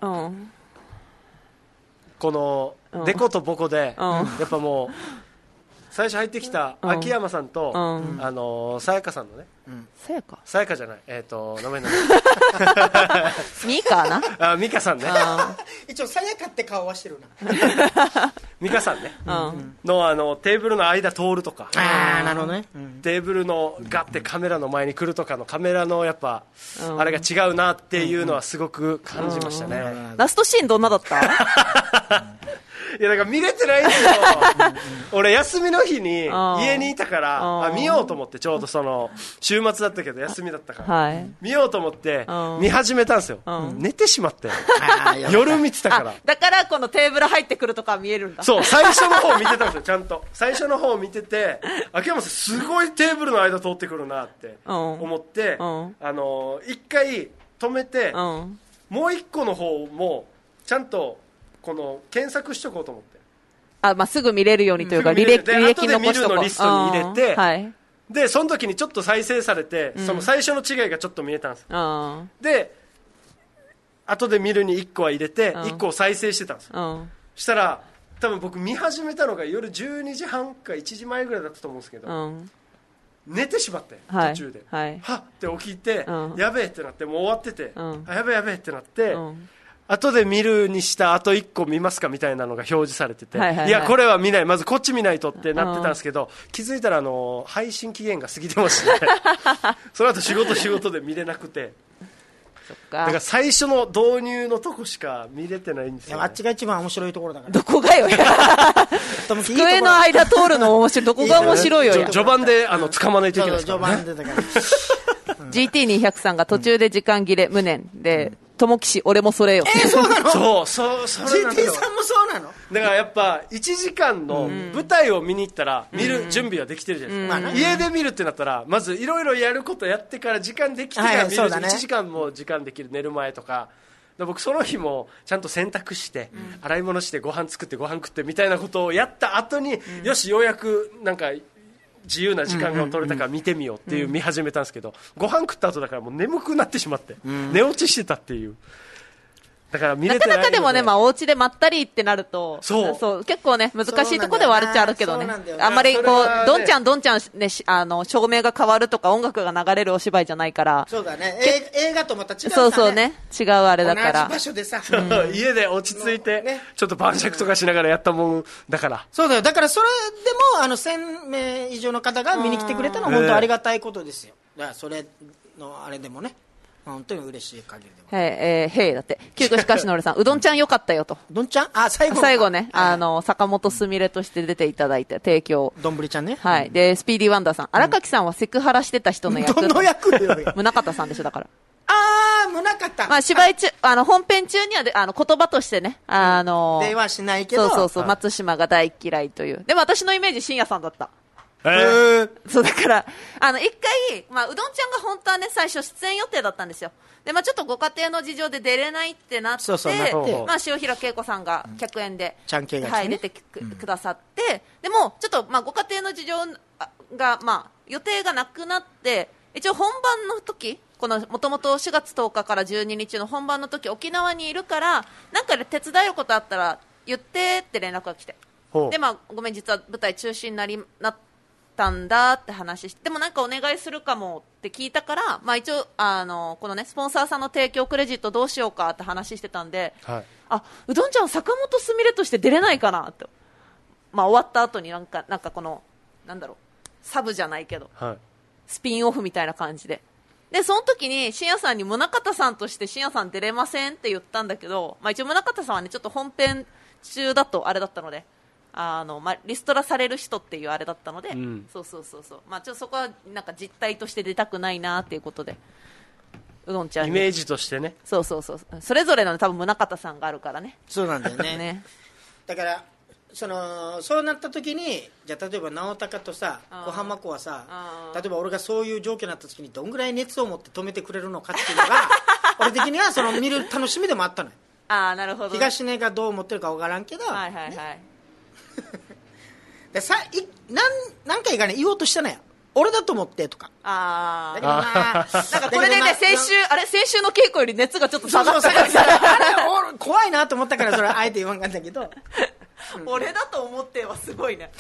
このデコとボコで、やっぱもう最初入ってきた秋山さんとさやかさんのね、さやかじゃない、名前なんだミカなミカさんね一応さやかって顔はしてるなミカさんね、のテーブルの間通るとか、 なるほどね、 テーブルのガッてカメラの前に来るとかのカメラのやっぱ、あれが違うなっていうのはすごく感じましたね。 ラストシーンどんなだった？ いやだから見れてないんですよ俺休みの日に家にいたから見ようと思って、ちょうどその週末だったけど休みだったから、見ようと思って見始めたんですよ、寝てしまって夜見てたからだからこのテーブル入ってくるとか見えるんだ。 そう最初の方見てたんですよちゃんと最初の方見てて、秋山さんすごいテーブルの間通ってくるなって思って、一回止めて、もう一個の方もちゃんとこの検索しとこうと思って、 まあ、すぐ見れるようにというか履歴残しとこう。 後で見るのリストに入れて、でその時にちょっと再生されて、その最初の違いがちょっと見えたんですよ、で後で見るに1個は入れて1個を再生してたんですよ、したら多分僕見始めたのが夜12時半か1時前ぐらいだったと思うんですけど、寝てしまって途中で、はって起きて、やべえってなってもう終わってて、やべえやべえってなって、後で見るにしたあと1個見ますかみたいなのが表示されてて、いやこれは見ない、まずこっち見ないとってなってたんですけど、気づいたら配信期限が過ぎてましてその後仕事で見れなくて、だから最初の導入のとこしか見れてないんですよ、ね、 あっちが一番面白いところだから。 どこがよ机の間通るの面白い、どこが面白いよ序盤で掴まないといけないですから、ね、 序盤でだから、 GT200 さんが途中で時間切れ無念で、友岸俺もそれよ。 そうなの？ そう GT さんもそうなの？ だからやっぱ1時間の舞台を見に行ったら見る準備はできてるじゃないですか、家で見るってなったらまずいろいろやることやってから時間できてから見る、1時間も時間できる、寝る前とか。僕その日もちゃんと洗濯して、洗い物してご飯作ってご飯食ってみたいなことをやった後に、よしようやくなんか自由な時間が取れたから見てみようっていう見始めたんですけど、ご飯食った後だからもう眠くなってしまって、寝落ちしてたっていう。だから見れてないので、 なかなかでもね、まあ、お家でまったりってなると、そう結構ね、難しいところではあるっちゃあるけどね。あんまりこう、どんちゃんね、照明が変わるとか音楽が流れるお芝居じゃないから。 そうだね。映画とまた違うさね。 そうね。違うあれだから。 同じ場所でさ。 家で落ち着いて、ちょっと晩酌とかしながらやったもんだから。 そうだよ。だからそれでも、1000名以上の方が見に来てくれたのは本当ありがたいことですよ。だからそれのあれでもね。本当に嬉しい限りでも。 へい、だって。旧具しかしのりさん、うどんちゃんよかったよと。 うどんちゃん最後ね、坂本すみれとして出ていただいて、提供。 どんぶりちゃんね。 はい。で、スピーディーワンダーさん、荒垣さんはセクハラしてた人の役。 どの役よ。 宗像さんでしょ、だから。 宗像。 まあ、芝居中、本編中には言葉としてね、 電話しないけど。 そう、松島が大嫌いという。でも私のイメージ、深夜さんだった。そうだから、一回、まあ、うどんちゃんが本当はね、最初出演予定だったんですよ。で、まあ、ちょっとご家庭の事情で出れないってなって、まあ、塩平恵子さんが客演で、はい、出てくださって、でも、ちょっと、まあ、ご家庭の事情が、まあ、予定がなくなって、一応本番の時、この、もともと4月10日から12日の本番の時、沖縄にいるから、なんかで手伝えることあったら、言ってって連絡が来て。で、まあ、ごめん、実は舞台中止になったんだって話して、でもなんかお願いするかもって聞いたから、まあ、一応このねスポンサーさんの提供クレジットどうしようかって話してたんで、うどんちゃん坂本すみれとして出れないかなって、まあ、終わった後になんかこのなんだろう、サブじゃないけど、スピンオフみたいな感じで、その時に深夜さんに宗像さんとして深夜さん出れませんって言ったんだけど、まあ、一応宗像さんはねちょっと本編中だとあれだったので、まあ、リストラされる人っていうあれだったので、そう、まあ、ちょっとそこはなんか実態として出たくないなっていうことで、うどんちゃんにイメージとしてね、 そうそれぞれの多分宗像さんがあるからね。 そうなんだよねだからそうなった時に、じゃあ例えば直高とさ小浜子はさ、例えば俺がそういう状況になった時にどんぐらい熱を持って止めてくれるのかっていうのが俺的には見る楽しみでもあったのよ。 なるほど、ね、 東根がどう思ってるか分からんけど、で何回かね言おうとしたのよ、俺だと思ってとか。だけどなんかこれでね、先週の稽古より熱がちょっと下がった俺怖いなと思ったからそれあえて言わんかったけど俺だと思ってはすごいね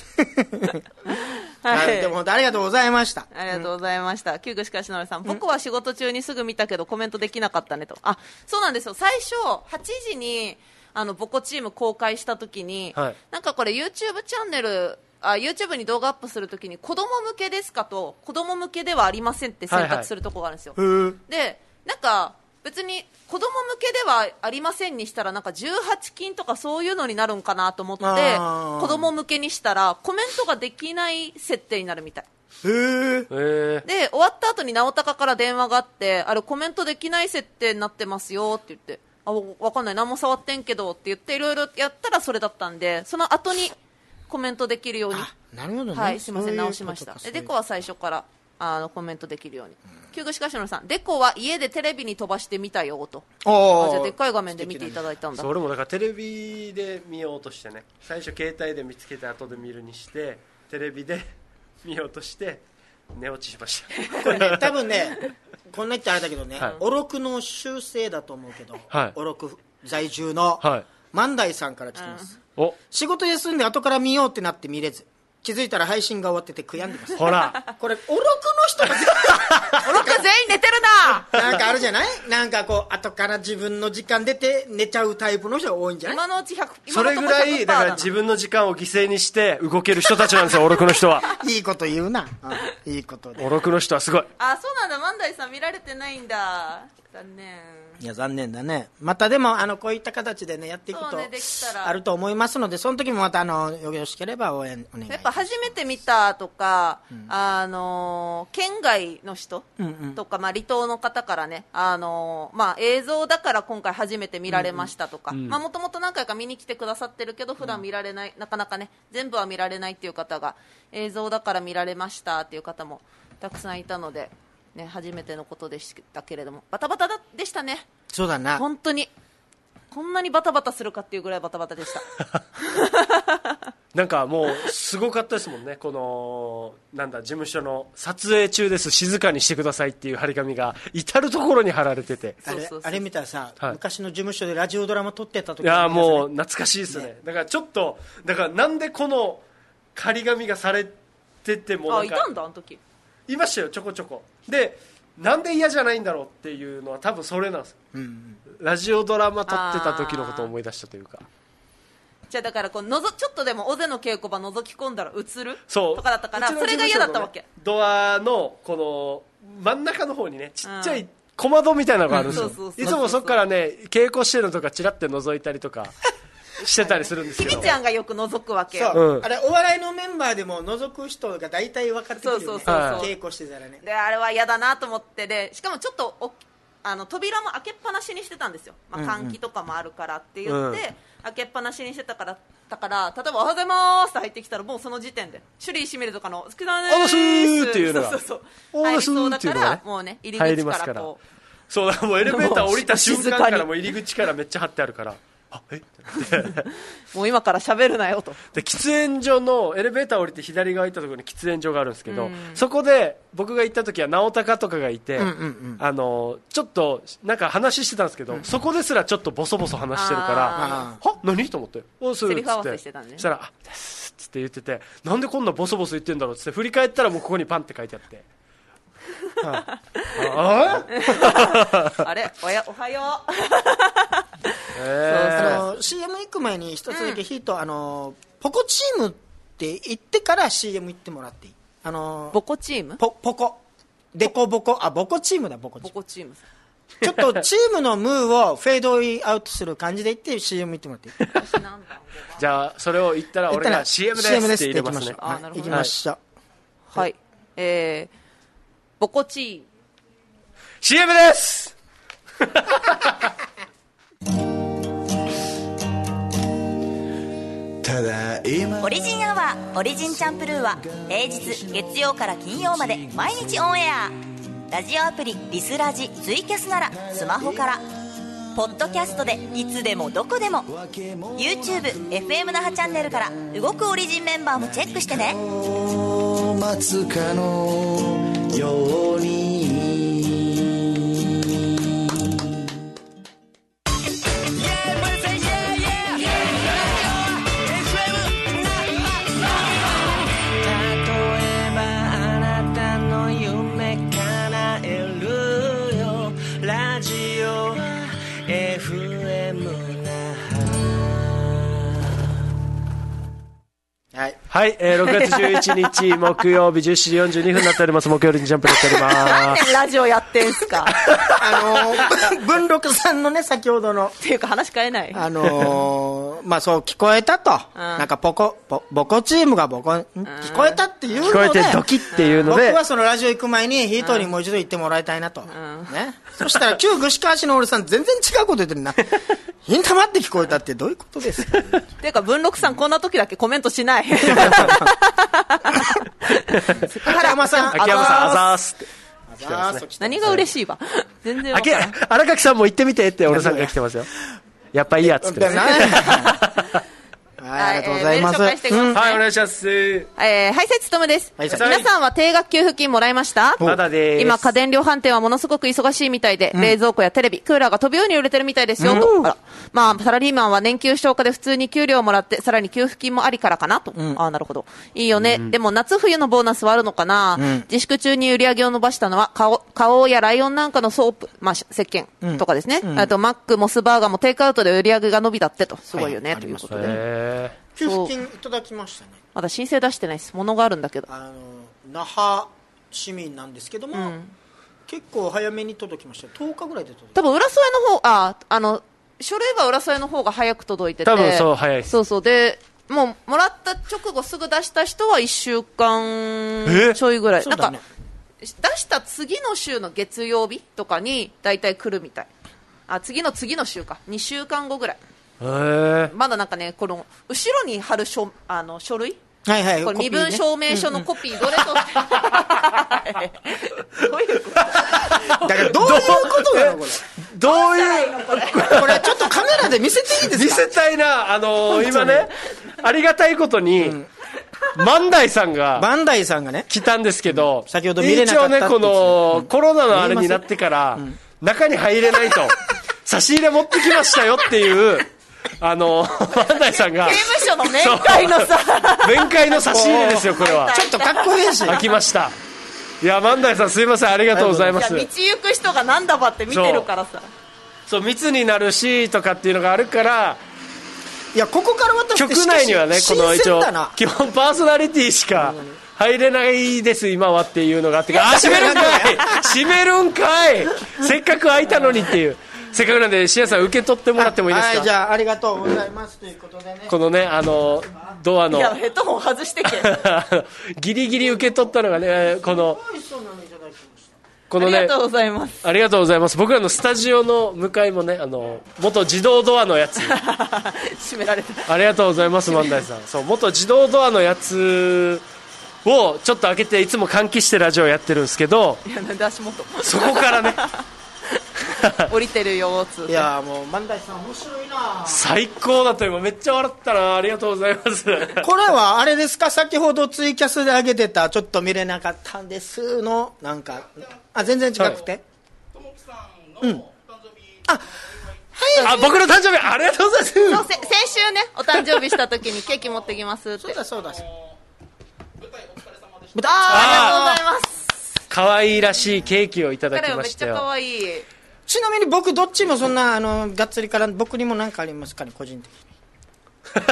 でも本当ありがとうございました。 ありがとうございました。旧具しかしのりさん、僕は仕事中にすぐ見たけどコメントできなかったねと。そうなんですよ。最初8時にボコチーム公開した時に、なんかこれ YouTube チャンネルYouTube に動画アップするときに子供向けですかと子供向けではありませんって選択するところがあるんですよ。で、なんか別に子供向けではありませんにしたらなんか18禁とかそういうのになるんかなと思って子供向けにしたらコメントができない設定になるみたい。で終わった後に直高から電話があって、あれコメントできない設定になってますよって言って、わかんない、何も触ってんけどって言っていろいろやったらそれだったんで、その後にコメントできるように、 なるほどね、 はい、すみません、直しました。デコは最初からコメントできるように。旧具しかしのさん、デコは家でテレビに飛ばしてみたよと。じゃあでっかい画面で見ていただいたんだ。 俺もだからテレビで見ようとしてね、最初携帯で見つけて後で見るにしてテレビで見ようとして寝落ちしましたこれね、多分ねこんな言ってあれだけどね、おろくの修正だと思うけど、おろく在住の万代さんから来てます。仕事休んで後から見ようってなって見れず、気づいたら配信が終わってて悔やんでます。 ほらこれおろくの人がおろく全員寝てるななんかあるじゃない、なんかこう後から自分の時間出て寝ちゃうタイプの人が多いんじゃない。 今のうち100、 それぐらいだから自分の時間を犠牲にして動ける人たちなんですよおろくの人は。 いいこと言うな、いいことで。 おろくの人はすごい。 そうなんだ、万代さん見られてないんだ、残念。 いや残念だね。またでもこういった形でねやっていくとあると思いますので、その時もまたよろしければ応援お願いします。 やっぱ初めて見たとか、県外の人とか、離島の方からね、映像だから今回初めて見られましたとか、もともと何回か見に来てくださってるけど普段見られない、なかなかね全部は見られないっていう方が、映像だから見られましたっていう方もたくさんいたのでね、初めてのことでしたけれどもバタバタでしたね。 そうだな、 本当にこんなにバタバタするかっていうぐらいバタバタでしたなんかもうすごかったですもんね。このなんだ、事務所の撮影中です、静かにしてくださいっていう張り紙が至る所に貼られてて、 あれ見たらさ、 はい、 昔の事務所でラジオドラマ撮ってた時、 いやもう懐かしいですね。だからちょっと、だからなんでこの張り紙がされててもなんか、 いたんだあの時。 いましたよ、ちょこちょこで。なんで嫌じゃないんだろうっていうのは多分それなんですよ、ラジオドラマ撮ってた時のことを思い出したというか。 じゃあだからこうちょっとでも尾瀬の稽古場覗き込んだら映るそうとかだったから、それが嫌だったわけ。 ドアのこの真ん中の方にね、ちっちゃい小窓みたいなのがあるんですよ。いつもそこからね、稽古してるのとかチラッて覗いたりとかしてたりするんですけど、 ひびちゃんがよく覗くわけよ。 あれお笑いのメンバーでも覗く人が大体分かってくるよね、稽古してたらね。 であれは嫌だなと思って、でしかもちょっと扉も開けっぱなしにしてたんですよ、換気とかもあるからって言って、開けっぱなしにしてたから、例えばおはようございますって入ってきたら、もうその時点で種類閉めるとかの好きだねーっていうのが入りそうだから、もうね、入り口からこう、 そうだ、もうエレベーター降りた瞬間からもう入り口からめっちゃ貼ってあるから、 もう今から喋るなよと。 で、喫煙所のエレベーター降りて左側行ったところに喫煙所があるんですけど、そこで僕が行った時は直高とかがいて、ちょっとなんか話してたんですけど、そこですらちょっとボソボソ話してるから、は何と思って、 セリフ合わせしてたんで、 そしたらあですって言ってて、なんでこんなボソボソ言ってんだろうって振り返ったら、もうここにパンって書いてあって。 あれおはよう。 CM 行く前に一つだけヒート、ポコチームって言ってから CM 行ってもらっていい？ ボコチーム？ ポコデコボコ、ボコチームだ、ボコチーム。ちょっとチームのムーをフェードアウトする感じで言って CM 行ってもらっていい？ じゃあそれを言ったら俺が CM ですって入れますね。 行きましょう。 はい、ボコチーム CM です。 オリジンアワーオリジンチャンプルーは平日月曜から金曜まで毎日オンエア。ラジオアプリリスラジツイキャスならスマホから、ポッドキャストでいつでもどこでも、 YouTube、FM 那覇チャンネルから動くオリジンメンバーもチェックしてね。 待つかのようにはい、6月11日木曜日17時42分になっております。木曜日にジャンプやっております。 ラジオやってんすか？ 文禄さんのね、先ほどのっていうか話変えない。 まあそう聞こえたと、なんかボコチームが聞こえたっていうので、 聞こえてドキっていうので、 僕はそのラジオ行く前にヒートにもう一度言ってもらいたいなと、ね。そしたら旧串川市の俺さん全然違うこと言ってるな。ヒンタマって聞こえたってどういうことですか？ っていうか文禄さんこんな時だけコメントしない。秋山さんあざーすって何が嬉しいわ。全然わからん。 荒垣さんも行ってみてって俺さんが来てますよ。やっぱいいやっつって。 ありがとうございます。 メール紹介してください。 はい、お願いします。 はい、つとむです。皆さんは定額給付金もらいました？ まだです。 今、家電量販店はものすごく忙しいみたいで、冷蔵庫やテレビ、クーラーが飛ぶように売れてるみたいですよ、と。まあ、サラリーマンは年給消化で普通に給料をもらって、さらに給付金もありからかな、と。なるほど。いいよね。でも、夏冬のボーナスはあるのかな？自粛中に売り上げを伸ばしたのは、顔やライオンなんかのソープ、まあ、石鹸とかですね。あと、マック、モスバーガーもテイクアウトで売り上げが伸びたってと。すごいよね、ということで。 給付金いただきましたね。 まだ申請出してないです。物があるんだけど。 那覇市民なんですけども、結構早めに届きました。10日ぐらいで届いた。 多分浦添の方、書類は浦添の方が早く届いてて、 多分そう早いです。 そうで、もうもらった直後すぐ出した人は1週間ちょいぐらい、なんか出した次の週の月曜日とかにだいたい来るみたい。次の週か、2週間後ぐらい。まだなんかね、この後ろに貼る書類、これ身分証明書のコピーどれとって、どういうこと？ だからどういうことなのこれ？ どういうこれちょっとカメラで見せていいですか？ 見せたいな。今ね、ありがたいことに、万代さんがね来たんですけど、 先ほど見れなかったって一応ね、このコロナのあれになってから中に入れないと、差し入れ持ってきましたよっていう万代さんが刑務所の面会のさ面会の差し入れですよ、これは。 ちょっとかっこいいし開きました。いや、万代さんすいません、ありがとうございます。 道行く人がなんだばって見てるからさ、 そう密になるしとかっていうのがあるから、 いや、ここから私局内にはね、この一応基本パーソナリティしか入れないです今はっていうのがあって、閉めるんかい閉めるんかいせっかく開いたのにっていう。せっかくなんでシアさん受け取ってもらってもいいですか？ はい、じゃあありがとうございますということでね、 このね、ドアのいやヘッドホン外してけギリギリ受け取ったのがね、このありね、 がとうございます。 ありがとうございます。僕らのスタジオの向かいもね、元自動ドアのやつ閉められた。 ありがとうございます、万代さん。そう元自動ドアのやつをちょっと開けていつも換気してラジオやってるんですけど、 いや、なんで足元そこからね降りてるよつって。 いやもう万代さん面白いな。 最高だった。今めっちゃ笑ったな。ありがとうございますこれはあれですか、先ほどツイキャスで上げてたちょっと見れなかったんですのなんか、全然違くて、はい、 あ、僕の誕生日ありがとうございます。 そう先週ね、お誕生日した時にケーキ持ってきますって。 そうだそうだ。 ありがとうございます。 可愛らしいケーキをいただきましたよ。 めっちゃ可愛い。 ちなみに僕どっちもそんながっつりから僕にも何かありますかね、個人的に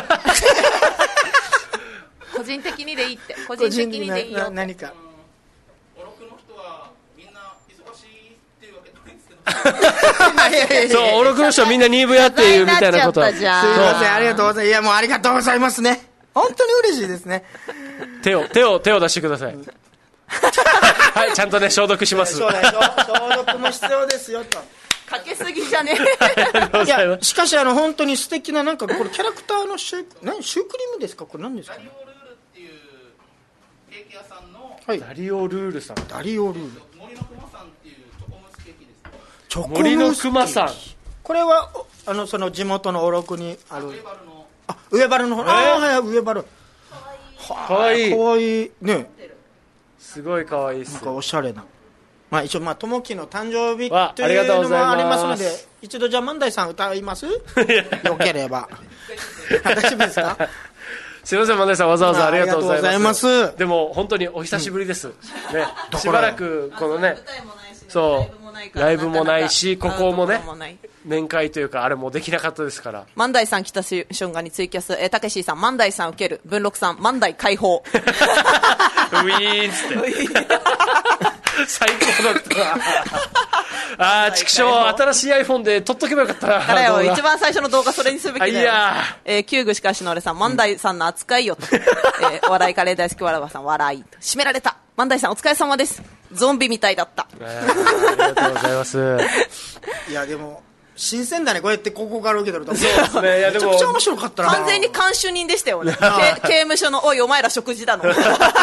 個人的にでいいって。個人的にでいいよ。 何かおろくの人はみんな忙しいっていうわけないんですけどそう、おろくの人はみんな2部やっていうみたいなことは。 すいません、ありがとうございます。いやもうありがとうございますね。本当に嬉しいですね。 手を出してください。はい、ちゃんとね消毒します。 消毒も必要ですよと。 かけすぎじゃねいやしかし本当に素敵な、なんかこれキャラクターのシュークリームですか、これ何ですか、ね、 ダリオルールっていうケーキ屋さんの、 はい、 ダリオルールさん、 ダリオルール、 森のくまさんっていうチョコムースケーキです。 チョコムース森のくまさん、 これはその地元のおろくにある上原の上原のはい、上原、 かわいい、 かわいいね、 すごいかわいいっす。 なんかおしゃれな、一応友樹の誕生日わというのもありますのありがとうございまで、一度じゃあ万代さん歌いますよければ大丈夫ですか。 すいません、万代さんわざわざありがとうございます。 ありがとうございます。 でも本当にお久しぶりです、ね、しばらくこのね、そうライブもないし、ここもね面会というかあれもできなかったですから。 万代さん来た瞬間にツイキャス、たけしさん万代さん受ける、文禄さん万代解放ウィーンっつって最高だったあー、畜生、新しい iPhone で撮っとけばよかったな。 あれよ、一番最初の動画それにすべきだよ。 いや旧具しかしの俺さん、万代さんの扱いよと、お笑いカレー大好きわらばさん笑いと、締められた、万代さんお疲れ様です、ゾンビみたいだった、 ありがとうございますいやでも新鮮だね、こうやってここから受け取ると。 そうですね。いやでもめちゃくちゃ面白かったな。 完全に監修人でしたよね。刑務所のおいお前ら食事だの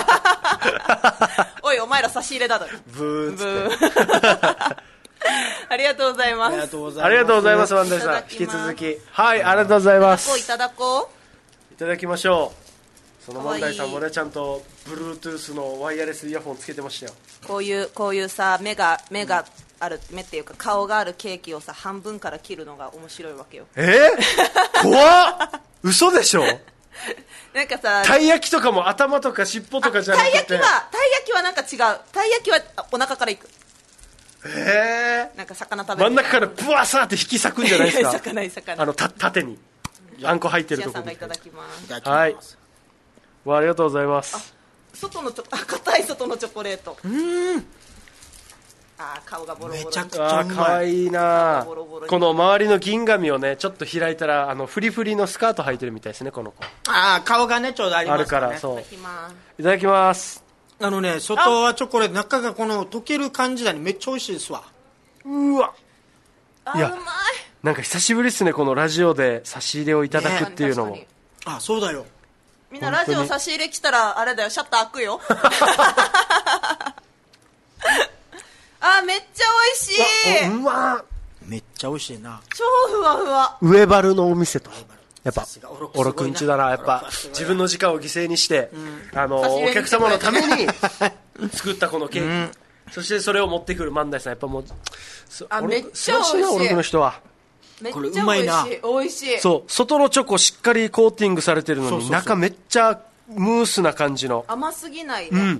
おいお前ら差し入れだのブーッつってありがとうございます。 ありがとうございます、万代さん。引き続きはい、ありがとうございます。 いただこういただきましょう。その万代さんもね、ちゃんと Bluetooth のワイヤレスイヤホンつけてましたよ。 こういうさ、目がある、目っていうか顔があるケーキをさ、半分から切るのが面白いわけよ。 怖っ嘘でしょなんかさ、 たい焼きとかも頭とか尻尾とかじゃなくて、 たい焼きはなんか違う。たい焼きはお腹からいく。なんか魚食べる。 真ん中からブワーサーって引き裂くんじゃないですか魚縦にあんこ入ってるところ。 いただきます。 はい、ありがとうございます。 硬い外のチョコレート。顔がボロボロ。 めちゃくちゃうまい。 かわいいな。この周りの銀紙をねちょっと開いたらフリフリのスカート履いてるみたいですね、この子。 顔がねちょうどありますからね。 あるから、そう。いただきます。 外はチョコレート、中がこの溶ける感じだね、めっちゃ美味しいですわ。 うわ、 いや、うまい。 なんか久しぶりですね、このラジオで差し入れをいただくっていうのも。 そうだよ。 みんなラジオ差し入れ来たらあれだよ、シャッター開くよめっちゃ美味しい。 うまっ。 めっちゃ美味しいな。 超ふわふわ。 上原のお店とやっぱさすがオロオロくんちだな。やっぱ自分の時間を犠牲にして、お客様のために作ったこのケーキ、そしてそれを持ってくる万代さん、やっぱもうめっちゃ美味しい。 オロクの人はめっちゃ美味しい。これうまいな。美味しい。 そう、外のチョコしっかりコーティングされてるのに、中めっちゃムースな感じの。 甘すぎないね。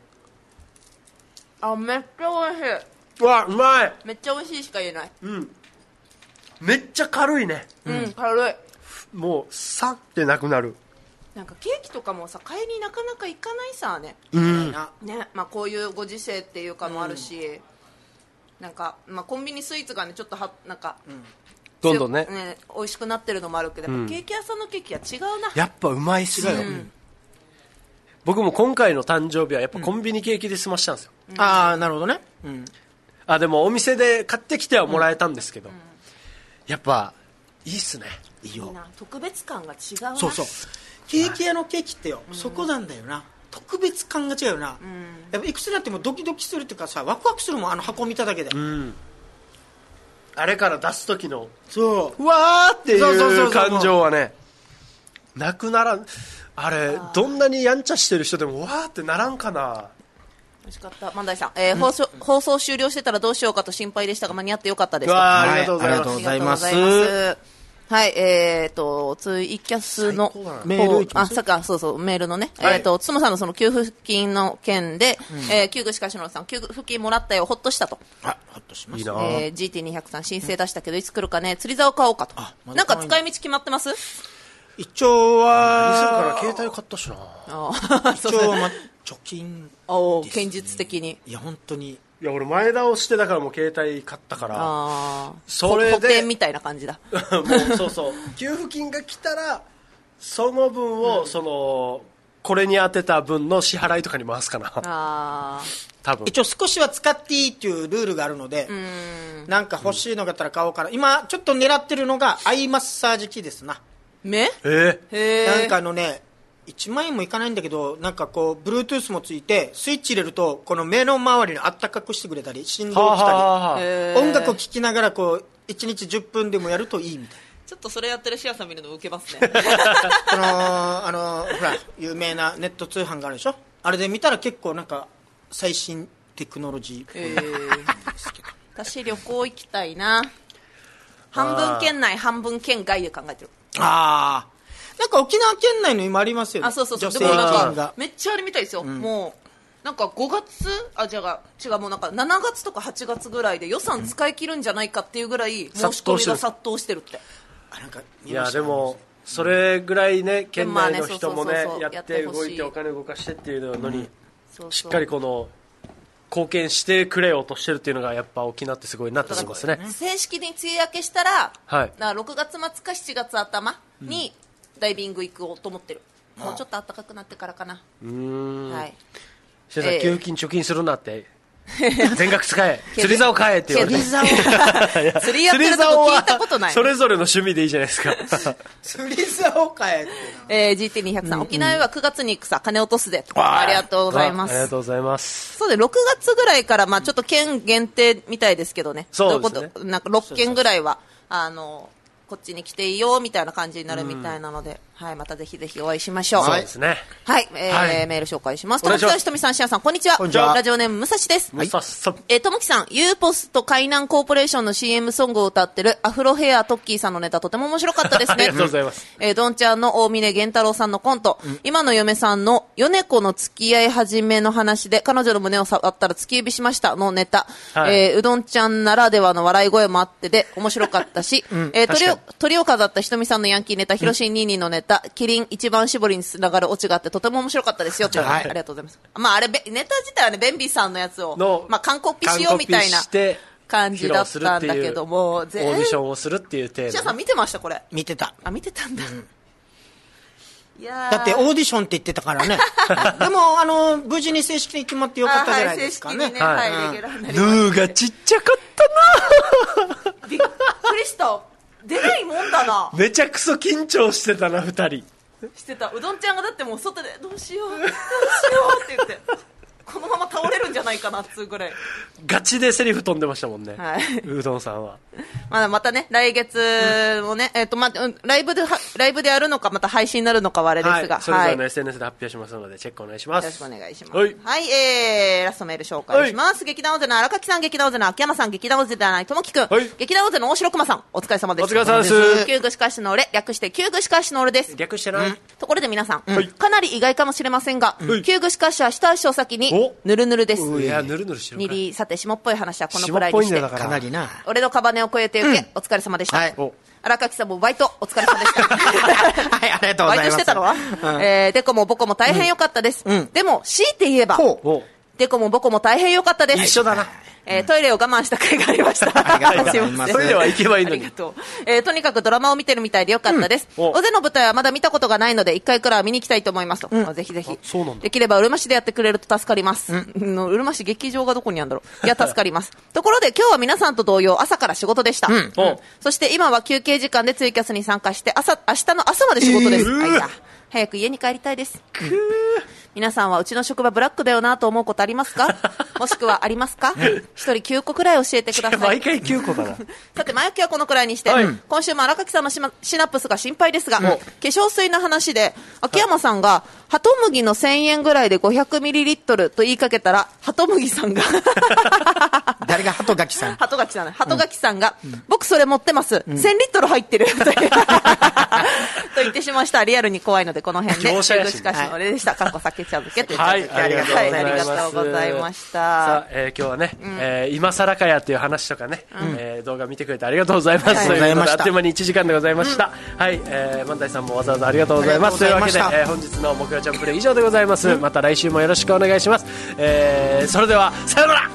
めっちゃ美味しい。 うわ、うまい。 めっちゃ美味しいしか言えない。 めっちゃ軽いね。 軽い。 もうさってなくなる。 なんかケーキとかもさ、買いになかなか行かないさね。ね、まあこういうご時世っていうかもあるし、なんかまあコンビニスイーツがねちょっとなんか、 どんどんね美味しくなってるのもあるけど、ケーキ屋さんのケーキは違うな。 やっぱうまいっすよ。僕も今回の誕生日はやっぱコンビニケーキで済ましたんですよ。 ああ、なるほどね。 でもお店で買ってきてはもらえたんですけど、やっぱいいっすね。 いいよ。 特別感が違うな。 そうそう。ケーキ屋のケーキってよ、そこなんだよな。特別感が違うよな。やっぱいくつになってもドキドキするっていうかさ、ワクワクするもん、箱見ただけで。 あれから出す時のそうわーっていう感情はねなくならん。あれどんなにやんちゃしてる人でもわーってならんかな。 美味しかった。万代さん、放送終了してたらどうしようかと心配でしたが間に合ってよかったです。 ありがとうございます。 ありがとうございます。 はい、ツイキャスのメールいきます。 そうメールのね、つもさんのその給付金の件で、旧具しかしのさん、給付金もらったよ、ほっとしたと。 ほっとします。 GT200 さん、申請出したけど、いつ来るかね、釣り竿を買おうかと。なんか使い道決まってます？ 一応は、 店から携帯買ったしな。 一応は、貯金。 堅実的に。 いや、本当に。 いや俺前倒してだからもう携帯買ったからそれで補填みたいな感じだ。 もうそう給付金が来たらその分を、これに当てた分の支払いとかに回すかな。多分一応少しは使っていいっていうルールがあるので、なんか欲しいのがあったら買おうかな。今ちょっと狙ってるのがアイマッサージ機ですな。 目？ なんか1万円もいかないんだけど、なんかこう Bluetooth もついてスイッチ入れるとこの目の周りにあったかくしてくれたり振動したり、音楽を聴きながらこう1日10分でもやるといいみたいな。 ちょっとそれやってるシアさん見るの受けますね。 ほら有名なネット通販があるでしょ。あれで見たら結構なんか最新テクノロジーですけど。 私旅行行きたいな。半分県内半分県外で考えてる。 なんか沖縄県内の今ありますよね。 そう女性でも金がめっちゃあるみたいですよ。もうなんか5月違うもうなんか7月とか8月ぐらいで予算使い切るんじゃないかっていうぐらい申し込みが殺到してるって。 いやでもそれぐらいね県内の人もねやって動いてお金動かしてっていうのにしっかりこの貢献してくれようとしてるっていうのがやっぱ沖縄ってすごいなって思いますね。 正式に梅雨明けしたら、 はい、 だから6月末か7月頭にダイビング行こうと思ってる。もうちょっと暖かくなってからかな。はい。 給付金貯金するなって全額使え釣り竿買えって言われて釣りやってるとこ聞いたことない。 それぞれの趣味でいいじゃないですか。 釣り竿買え。GT200 さん、沖縄は9月に行くさ金落とすでと。ありがとうございます。 ありがとうございます。 そうで6月ぐらいからちょっと県限定みたいですけどね。 そうですね。 なんか6県ぐらいはこっちに来ていいよみたいな感じになるみたいなので、はい、またぜひぜひお会いしましょう。 そうですね。 はい、メール紹介します。ともきさん、ひとみさん、しあさん、こんにちは。ラジオネーム、むさしです。ともきさん、ユーポスと海南コーポレーションの CM ソングを歌ってるアフロヘアトッキーさんのネタ、とても面白かったですね。 ありがとうございます。 どんちゃんの大峰源太郎さんのコント、今の嫁さんの米子の付き合い始めの話で、彼女の胸を触ったら突き指しましたのネタ、うどんちゃんならではの笑い声もあってで、面白かったし、鳥を飾ったひとみさんのヤンキーネタ、ひろしんにーにーのネタ、キリン一番搾りにつながるオチがあってとても面白かったですよ。ありがとうございます。あれネタ自体はね、ベンビーさんのやつを完コピしようみたいな感じだったんだけども、 オーディションをするっていう体で。 シアさん見てましたこれ？ 見てた。 見てたんだ。いやだってオーディションって言ってたからね。でも無事に正式に決まってよかったじゃないですかね。 正式にね、はい、レギュラーになりました。ヌーがちっちゃかったな。 びっくりした。出ないもんだな。 めちゃくそ緊張してたな2人。 してた。うどんちゃんがだってもう外でどうしようって言ってこのまま倒れるんじゃないかなっつうぐらいガチでセリフ飛んでましたもんね、 はい、 うどんさんは。 またね、来月もね、ライブでやるのか、また配信になるのかはあれですが、 はい、それぞれの SNS で発表しますので、チェックお願いします。 よろしくお願いします。はい、ラストメール紹介します。劇団オゼの荒垣さん、劇団オゼの秋山さん、劇団オゼではないともきくん、劇団オゼの大城熊さん、お疲れ様です。 お疲れ様です。 旧具しかしの俺、略して旧具しかしの俺です。 略してない。 ところで皆さん、かなり意外かもしれませんが、旧具しかしは一足お先に、ぬるぬるです。 いや、ぬるぬるしてるか。 にり、さて、下っぽい話はこのくらいにして、 かなりな。 俺のカバネを超えて受け、お疲れ様でした。荒垣さんもバイトお疲れ様でした。 はい、ありがとうございます。 バイトしてたのは、デコもボコも大変良かったです。でも、強いて言えば、デコもボコも大変良かったです。 一緒だな。 トイレを我慢した甲斐がありました。 ありがとうございます。 トイレは行けばいいのに。 とにかくドラマを見てるみたいでよかったです。オゼの舞台はまだ見たことがないので、1回くらいは見に行きたいと思いますと。ぜひぜひ。できればうるま市でやってくれると助かります。うるま市劇場がどこにあるんだろう。いや、助かります。ところで今日は皆さんと同様、朝から仕事でした。そして今は休憩時間でツイキャスに参加して、明日の朝まで仕事です。早く家に帰りたいです。皆さんはうちの職場ブラックだよなと思うことありますか？もしくはありますか？一人9個くらい教えてください。 毎回9個だな。 さて前置きはこのくらいにして、今週も荒垣さんのシナプスが心配ですが、化粧水の話で秋山さんがハトムギの1000円ぐらいで 500ml と言いかけたら、ハトムギさんが誰がハトガキさん？ ハトガキさんが、僕それ持ってます。1000リットル入ってると言ってしました。リアルに怖いのでこの辺で。しかしの俺でした。かっこ酒茶漬けということで、 ありがとうございました。 さあ、今日はね、今更かやっていう話とかね、動画見てくれてありがとうございます。ということであっという間に1時間でございました。はい、万代さんもわざわざありがとうございます。というわけで、本日の木曜チャンプレー以上でございます。また来週もよろしくお願いします。それではさよなら。